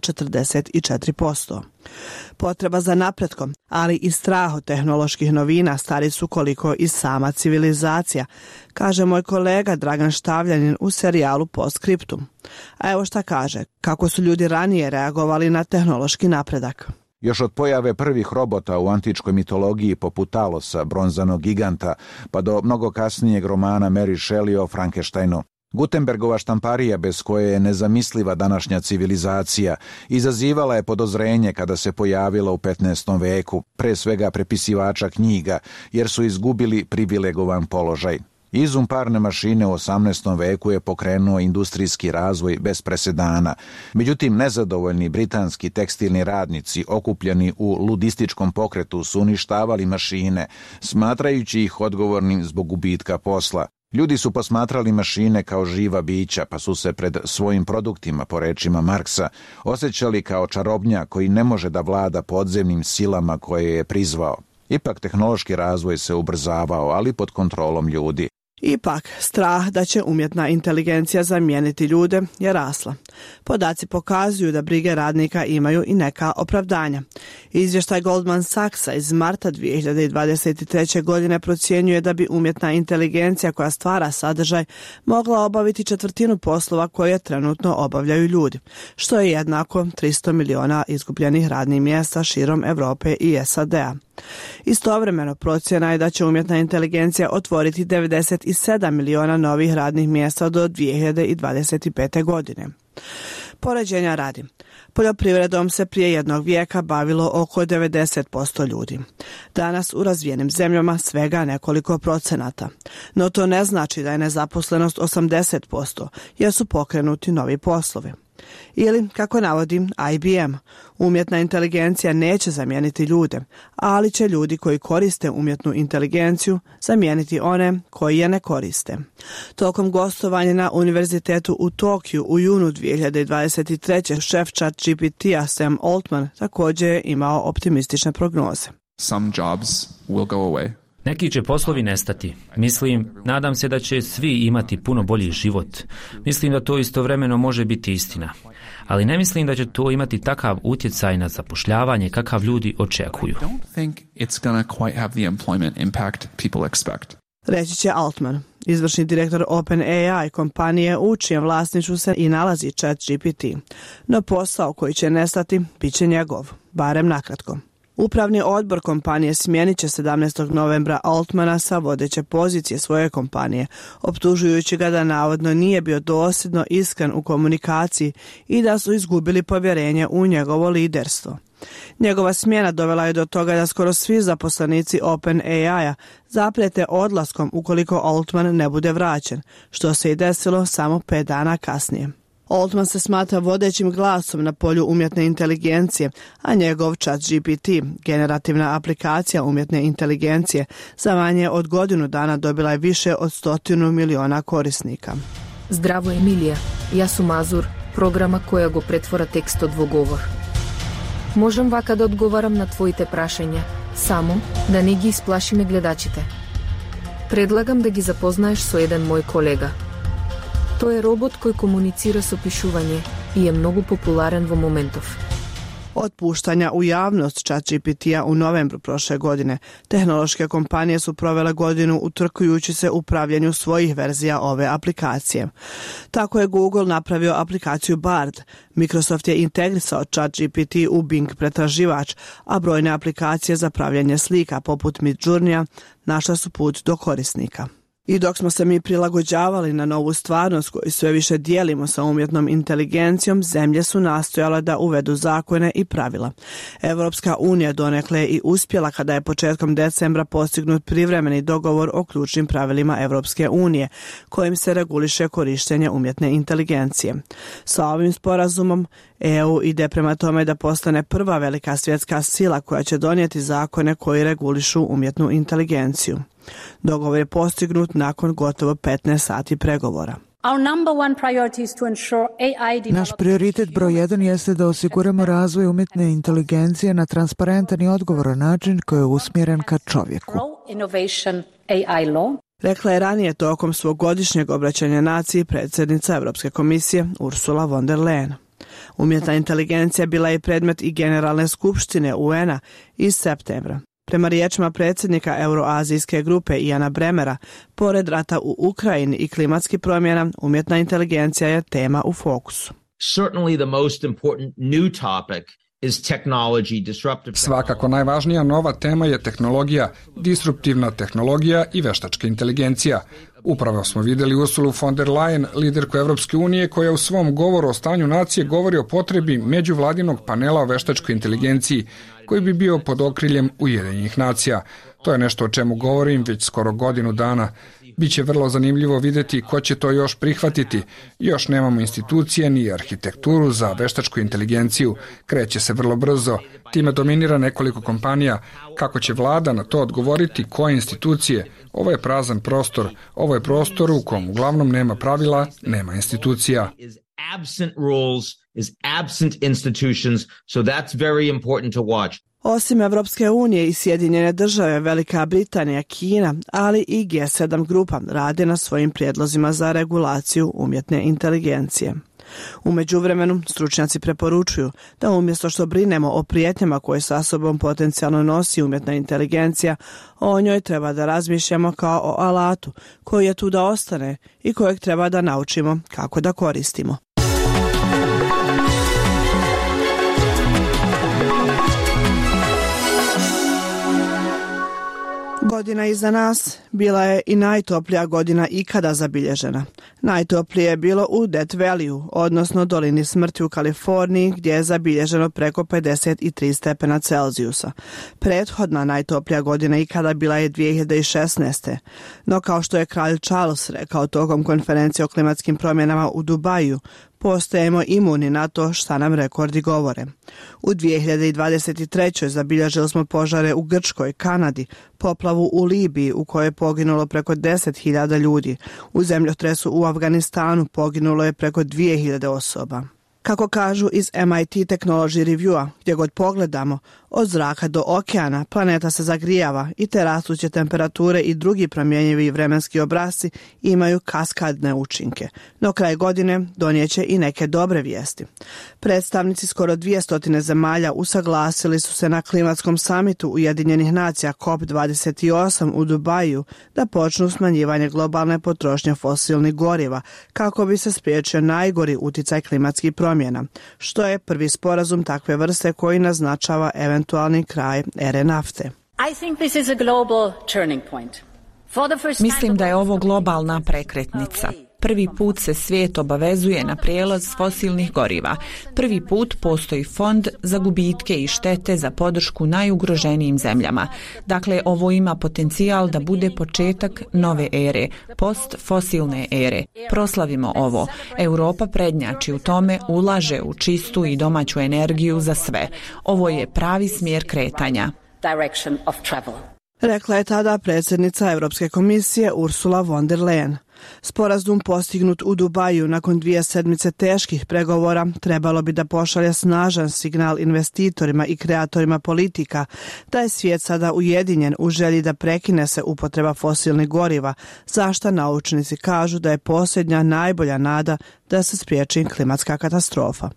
44%. Potreba za napretkom, ali i strah od tehnoloških novina stari su koliko i sama civilizacija, kaže moj kolega Dragan Štavljanin u serijalu Postscriptum. A evo šta kaže, kako su ljudi ranije reagovali na tehnološki napredak. Još od pojave prvih robota u antičkoj mitologiji poput Talosa, bronzanog giganta, pa do mnogo kasnijeg romana Mary Shelley o Frankensteinu. Gutenbergova štamparija, bez koje je nezamisliva današnja civilizacija, izazivala je podozrenje kada se pojavila u 15. veku, pre svega prepisivača knjiga, jer su izgubili privilegovan položaj. Izum parne mašine u 18. veku je pokrenuo industrijski razvoj bez presedana. Međutim, nezadovoljni britanski tekstilni radnici okupljeni u ludističkom pokretu su uništavali mašine, smatrajući ih odgovornim zbog gubitka posla. Ljudi su posmatrali mašine kao živa bića, pa su se pred svojim produktima, po rečima Marksa, osjećali kao čarobnjak koji ne može da vlada podzemnim silama koje je prizvao. Ipak tehnološki razvoj se ubrzavao, ali pod kontrolom ljudi. Ipak, strah da će umjetna inteligencija zamijeniti ljude je rasla. Podaci pokazuju da brige radnika imaju i neka opravdanja. Izvještaj Goldman Sachsa iz marta 2023. godine procjenjuje da bi umjetna inteligencija koja stvara sadržaj mogla obaviti 1/4 poslova koje trenutno obavljaju ljudi, što je jednako 300 miliona izgubljenih radnih mjesta širom Europe i SAD-a. Istovremeno procjena je da će umjetna inteligencija otvoriti 97 miliona novih radnih mjesta do 2025. godine. Poređenja radi. Poljoprivredom se prije jednog vijeka bavilo oko 90% ljudi. Danas u razvijenim zemljama svega nekoliko procenata. No to ne znači da je nezaposlenost 80%, jer su pokrenuti novi poslovi. Ili, kako navodi IBM, umjetna inteligencija neće zamijeniti ljude, ali će ljudi koji koriste umjetnu inteligenciju zamijeniti one koji je ne koriste. Tokom gostovanja na univerzitetu u Tokiju u junu 2023. šef ChatGPT-a Sam Altman također je imao optimistične prognoze. Some jobs will go away. Neki će poslovi nestati. Nadam se da će svi imati puno bolji život. Mislim da to istovremeno može biti istina. Ali ne mislim da će to imati takav utjecaj na zapošljavanje kakav ljudi očekuju. Reći će Altman, izvršni direktor OpenAI kompanije u čijem vlasništvu se i nalazi ChatGPT. No posao koji će nestati bit će njegov, barem nakratko. Upravni odbor kompanije smijenit će 17. novembra Altmana sa vodeće pozicije svoje kompanije, optužujući ga da navodno nije bio dosljedno iskren u komunikaciji i da su izgubili povjerenje u njegovo liderstvo. Njegova smjena dovela je do toga da skoro svi zaposlenici OpenAI-a zaprijete odlaskom ukoliko Altman ne bude vraćen, što se i desilo samo 5 dana kasnije. Altman se smatra vodećim glasom na polju umjetne inteligencije, a njegov ChatGPT, generativna aplikacija umjetne inteligencije, za manje od godinu dana dobila je više od 100 miliona korisnika. Zdravo Emilija, ja sam Mazur, programa koja go pretvora tekst od vogovor. Možem vaka da odgovaram na tvojite prašenja, samo da ne gi isplašime gledačite. Predlagam da gi zapoznaješ so jedan moj kolega. To je robot koji komunicira s opišuvanje i je mnogo popularen v momentov. Od puštanja u javnost ChatGPT-a u novembru prošle godine, tehnološke kompanije su provele godinu utrkujući se u pravljenju svojih verzija ove aplikacije. Tako je Google napravio aplikaciju Bard, Microsoft je integrisao ChatGPT u Bing pretraživač, a brojne aplikacije za pravljanje slika poput Midjourney našle su put do korisnika. I dok smo se mi prilagođavali na novu stvarnost koju sve više dijelimo sa umjetnom inteligencijom, zemlje su nastojale da uvedu zakone i pravila. Evropska unija donekle je i uspjela kada je početkom decembra postignut privremeni dogovor o ključnim pravilima Evropske unije, kojim se reguliše korištenje umjetne inteligencije. Sa ovim sporazumom EU ide prema tome da postane prva velika svjetska sila koja će donijeti zakone koji regulišu umjetnu inteligenciju. Dogovor je postignut nakon gotovo 15 sati pregovora. Naš prioritet broj 1 jeste da osiguramo razvoj umjetne inteligencije na transparentan i odgovoran način koji je usmjeren ka čovjeku. Rekla je ranije tokom svog godišnjeg obraćanja naciji predsjednica Europske komisije Ursula von der Leyen. Umjetna inteligencija bila je predmet i Generalne skupštine UN-a iz septembra. Prema riječima predsjednika Euroazijske grupe Iana Bremera, pored rata u Ukrajini i klimatskih promjena, umjetna inteligencija je tema u fokusu. Svakako najvažnija nova tema je tehnologija, disruptivna tehnologija i veštačka inteligencija. Upravo smo vidjeli Ursulu von der Leyen, liderku Evropske unije, koja u svom govoru o stanju nacije govori o potrebi međuvladinog panela o veštačkoj inteligenciji, koji bi bio pod okriljem Ujedinjenih nacija. To je nešto o čemu govorim već skoro godinu dana. Biće vrlo zanimljivo vidjeti ko će to još prihvatiti. Još nemamo institucije ni arhitekturu za veštačku inteligenciju. Kreće se vrlo brzo. Time dominira nekoliko kompanija. Kako će vlada na to odgovoriti, koje institucije? Ovo je prazan prostor. Ovo je prostor u kom uglavnom nema pravila, nema institucija. Osim Evropske unije i Sjedinjene države, Velika Britanija, Kina, ali i G7 grupa rade na svojim prijedlozima za regulaciju umjetne inteligencije. U međuvremenu, stručnjaci preporučuju da umjesto što brinemo o prijetnjama koje sa sobom potencijalno nosi umjetna inteligencija, o njoj treba da razmišljamo kao o alatu koji je tu da ostane i kojeg treba da naučimo kako da koristimo. Godina iza nas bila je i najtoplija godina ikada zabilježena. Najtoplije je bilo u Death Valleyu, odnosno dolini smrti u Kaliforniji, gdje je zabilježeno preko 53 stepena Celzijusa. Prethodna najtoplija godina ikada bila je 2016. No kao što je kralj Charles rekao tokom konferencije o klimatskim promjenama u Dubaju, postajemo imuni na to šta nam rekordi govore. U 2023. zabilježili smo požare u Grčkoj, Kanadi, poplavu u Libiji u kojoj je poginulo preko 10.000 ljudi. U zemljotresu u Afganistanu poginulo je preko 2.000 osoba. Kako kažu iz MIT Technology Review-a, gdje god pogledamo, od zraka do okeana planeta se zagrijava i te rastuće temperature i drugi promjenjivi vremenski obrasci imaju kaskadne učinke. No kraj godine donijeće i neke dobre vijesti. Predstavnici skoro 200 zemalja usaglasili su se na klimatskom samitu Ujedinjenih nacija COP28 u Dubaju da počnu smanjivanje globalne potrošnje fosilnih goriva kako bi se spriječio najgori uticaj klimatskih promjena, što je prvi sporazum takve vrste koji naznačava eventualni kraj ere nafte. Mislim da je ovo globalna prekretnica. Prvi put se svijet obavezuje na prijelaz fosilnih goriva. Prvi put postoji fond za gubitke i štete za podršku najugroženijim zemljama. Dakle, ovo ima potencijal da bude početak nove ere, postfosilne ere. Proslavimo ovo. Europa prednjači u tome, ulaže u čistu i domaću energiju za sve. Ovo je pravi smjer kretanja. Rekla je tada predsjednica Europske komisije Ursula von der Leyen. Sporazum postignut u Dubaju nakon 2 sedmice teških pregovora trebalo bi da pošalje snažan signal investitorima i kreatorima politika da je svijet sada ujedinjen u želji da prekine se upotreba fosilnih goriva, za što naučnici kažu da je posljednja najbolja nada da se spriječi klimatska katastrofa.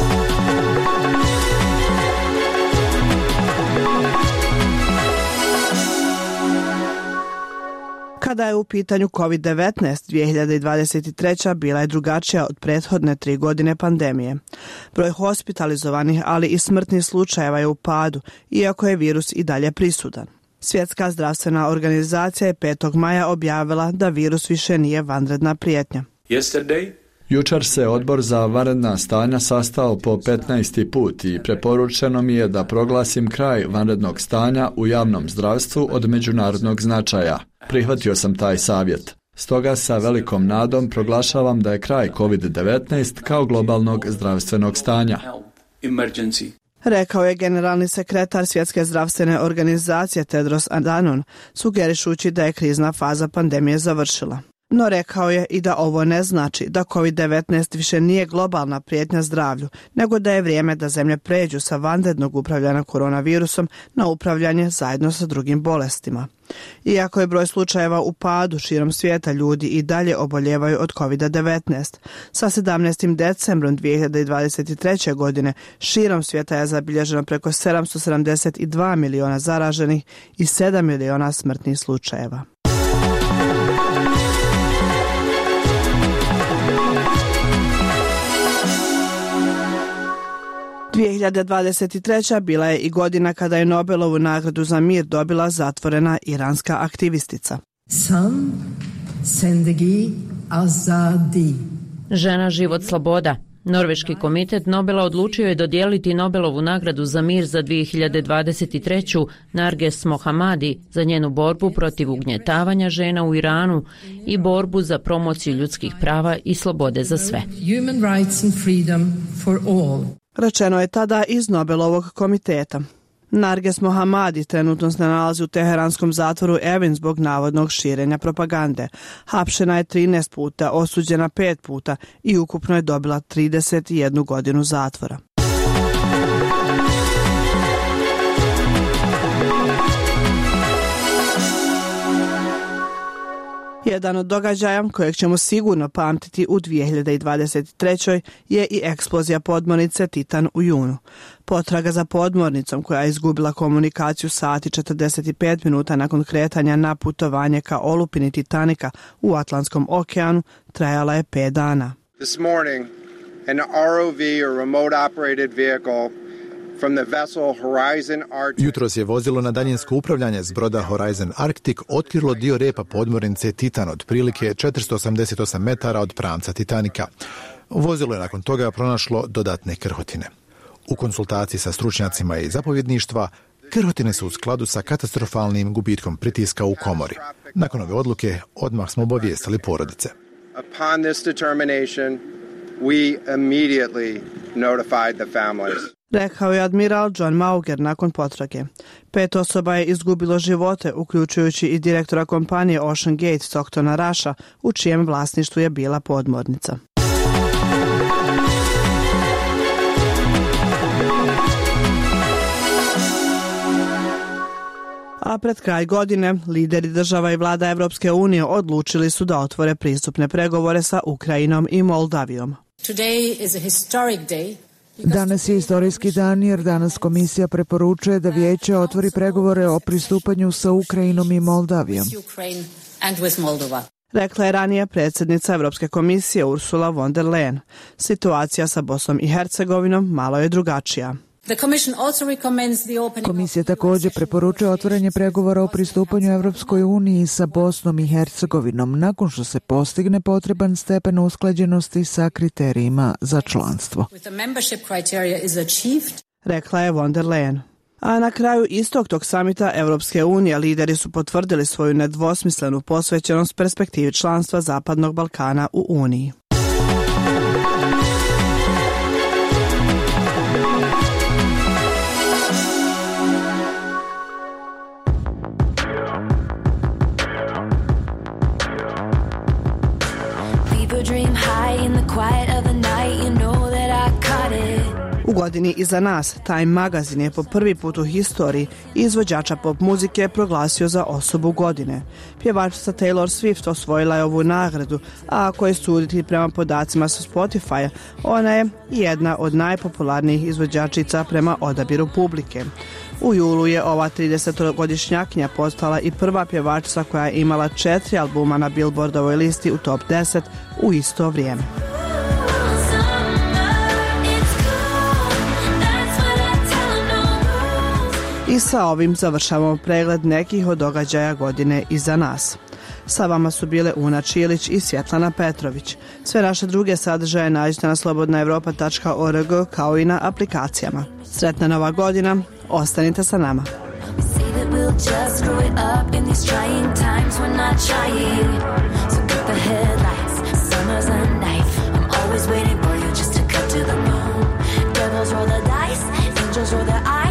Kada je u pitanju COVID-19, 2023. bila je drugačija od prethodne 3 godine pandemije. Broj hospitalizovanih, ali i smrtnih slučajeva je u padu, iako je virus i dalje prisutan. Svjetska zdravstvena organizacija je 5. maja objavila da virus više nije vanredna prijetnja. Jučer se odbor za vanredna stanja sastao po 15. put i preporučeno mi je da proglasim kraj vanrednog stanja u javnom zdravstvu od međunarodnog značaja. Prihvatio sam taj savjet. Stoga sa velikom nadom proglašavam da je kraj COVID-19 kao globalnog zdravstvenog stanja. Rekao je generalni sekretar Svjetske zdravstvene organizacije Tedros Adhanom, sugerišući da je krizna faza pandemije završila. No rekao je i da ovo ne znači da COVID-19 više nije globalna prijetnja zdravlju, nego da je vrijeme da zemlje pređu sa vanrednog upravljanja koronavirusom na upravljanje zajedno sa drugim bolestima. Iako je broj slučajeva u padu širom svijeta, ljudi i dalje oboljevaju od COVID-19. Sa 17. decembrom 2023. godine širom svijeta je zabilježeno preko 772 miliona zaraženih i 7 miliona smrtnih slučajeva. – 2023. bila je i godina kada je Nobelovu nagradu za mir dobila zatvorena iranska aktivistica. Žena, život, sloboda. Norveški komitet Nobela odlučio je dodijeliti Nobelovu nagradu za mir za 2023. Narges Mohammadi za njenu borbu protiv ugnjetavanja žena u Iranu i borbu za promociju ljudskih prava i slobode za sve. Rečeno je tada iz Nobelovog komiteta. Narges Mohammadi trenutno se nalazi u teheranskom zatvoru Evin zbog navodnog širenja propagande. Hapšena je 13 puta, osuđena 5 puta i ukupno je dobila 31 godinu zatvora. Jedan od događaja kojeg ćemo sigurno pamtiti u 2023. je i eksplozija podmornice Titan u junu. Potraga za podmornicom koja je izgubila komunikaciju sat i 45 minuta nakon kretanja na putovanje ka olupini Titanika u Atlantskom okeanu trajala je 5 dana. This morning, an ROV or remote operated vehicle from the vessel Horizon Arctic. Jutros je vozilo na daljinsko upravljanje s broda Horizon Arctic otkrilo dio repa podmornice Titan od prilike 488 metara od pramca Titanika. Vozilo je nakon toga pronašlo dodatne krhotine. U konsultaciji sa stručnjacima i zapovjedništva, krhotine su u skladu sa katastrofalnim gubitkom pritiska u komori. Nakon ove odluke odmah smo obavijestili porodice. Upon this determination, we immediately notified the families. Rekao je admiral John Mauger nakon potrage. 5 osoba je izgubilo živote, uključujući i direktora kompanije Ocean Gate Stocktona Rusha, u čijem vlasništvu je bila podmornica. A pred kraj godine lideri država i vlada Evropske unije odlučili su da otvore pristupne pregovore sa Ukrajinom i Moldavijom. Danas je istorijski dan jer danas komisija preporučuje da vijeće otvori pregovore o pristupanju sa Ukrajinom i Moldavijom. Rekla je ranije predsjednica Evropske komisije Ursula von der Leyen. Situacija sa Bosnom i Hercegovinom malo je drugačija. Komisija također preporučuje otvaranje pregovora o pristupanju Evropskoj uniji sa Bosnom i Hercegovinom nakon što se postigne potreban stepen usklađenosti sa kriterijima za članstvo. Rekla je von der Leyen. A na kraju istog tog samita Evropske unije lideri su potvrdili svoju nedvosmislenu posvećenost perspektivi članstva Zapadnog Balkana u Uniji. U godini iza nas, Time magazin je po prvi put u historiji izvođača pop muzike proglasio za osobu godine. Pjevačica Taylor Swift osvojila je ovu nagradu, a ako je suditi prema podacima sa Spotify, ona je jedna od najpopularnijih izvođačica prema odabiru publike. U julu je ova 30-godišnjakinja postala i prva pjevačica koja je imala 4 albuma na Billboardovoj listi u top 10 u isto vrijeme. I sa ovim završavamo pregled nekih od događaja godine iza nas. Sa vama su bile Una Čilić i Svjetlana Petrović. Sve naše druge sadržaje nađete na slobodnaevropa.org kao i na aplikacijama. Sretna Nova godina, ostanite sa nama. Roll the dice, angels roll their eyes.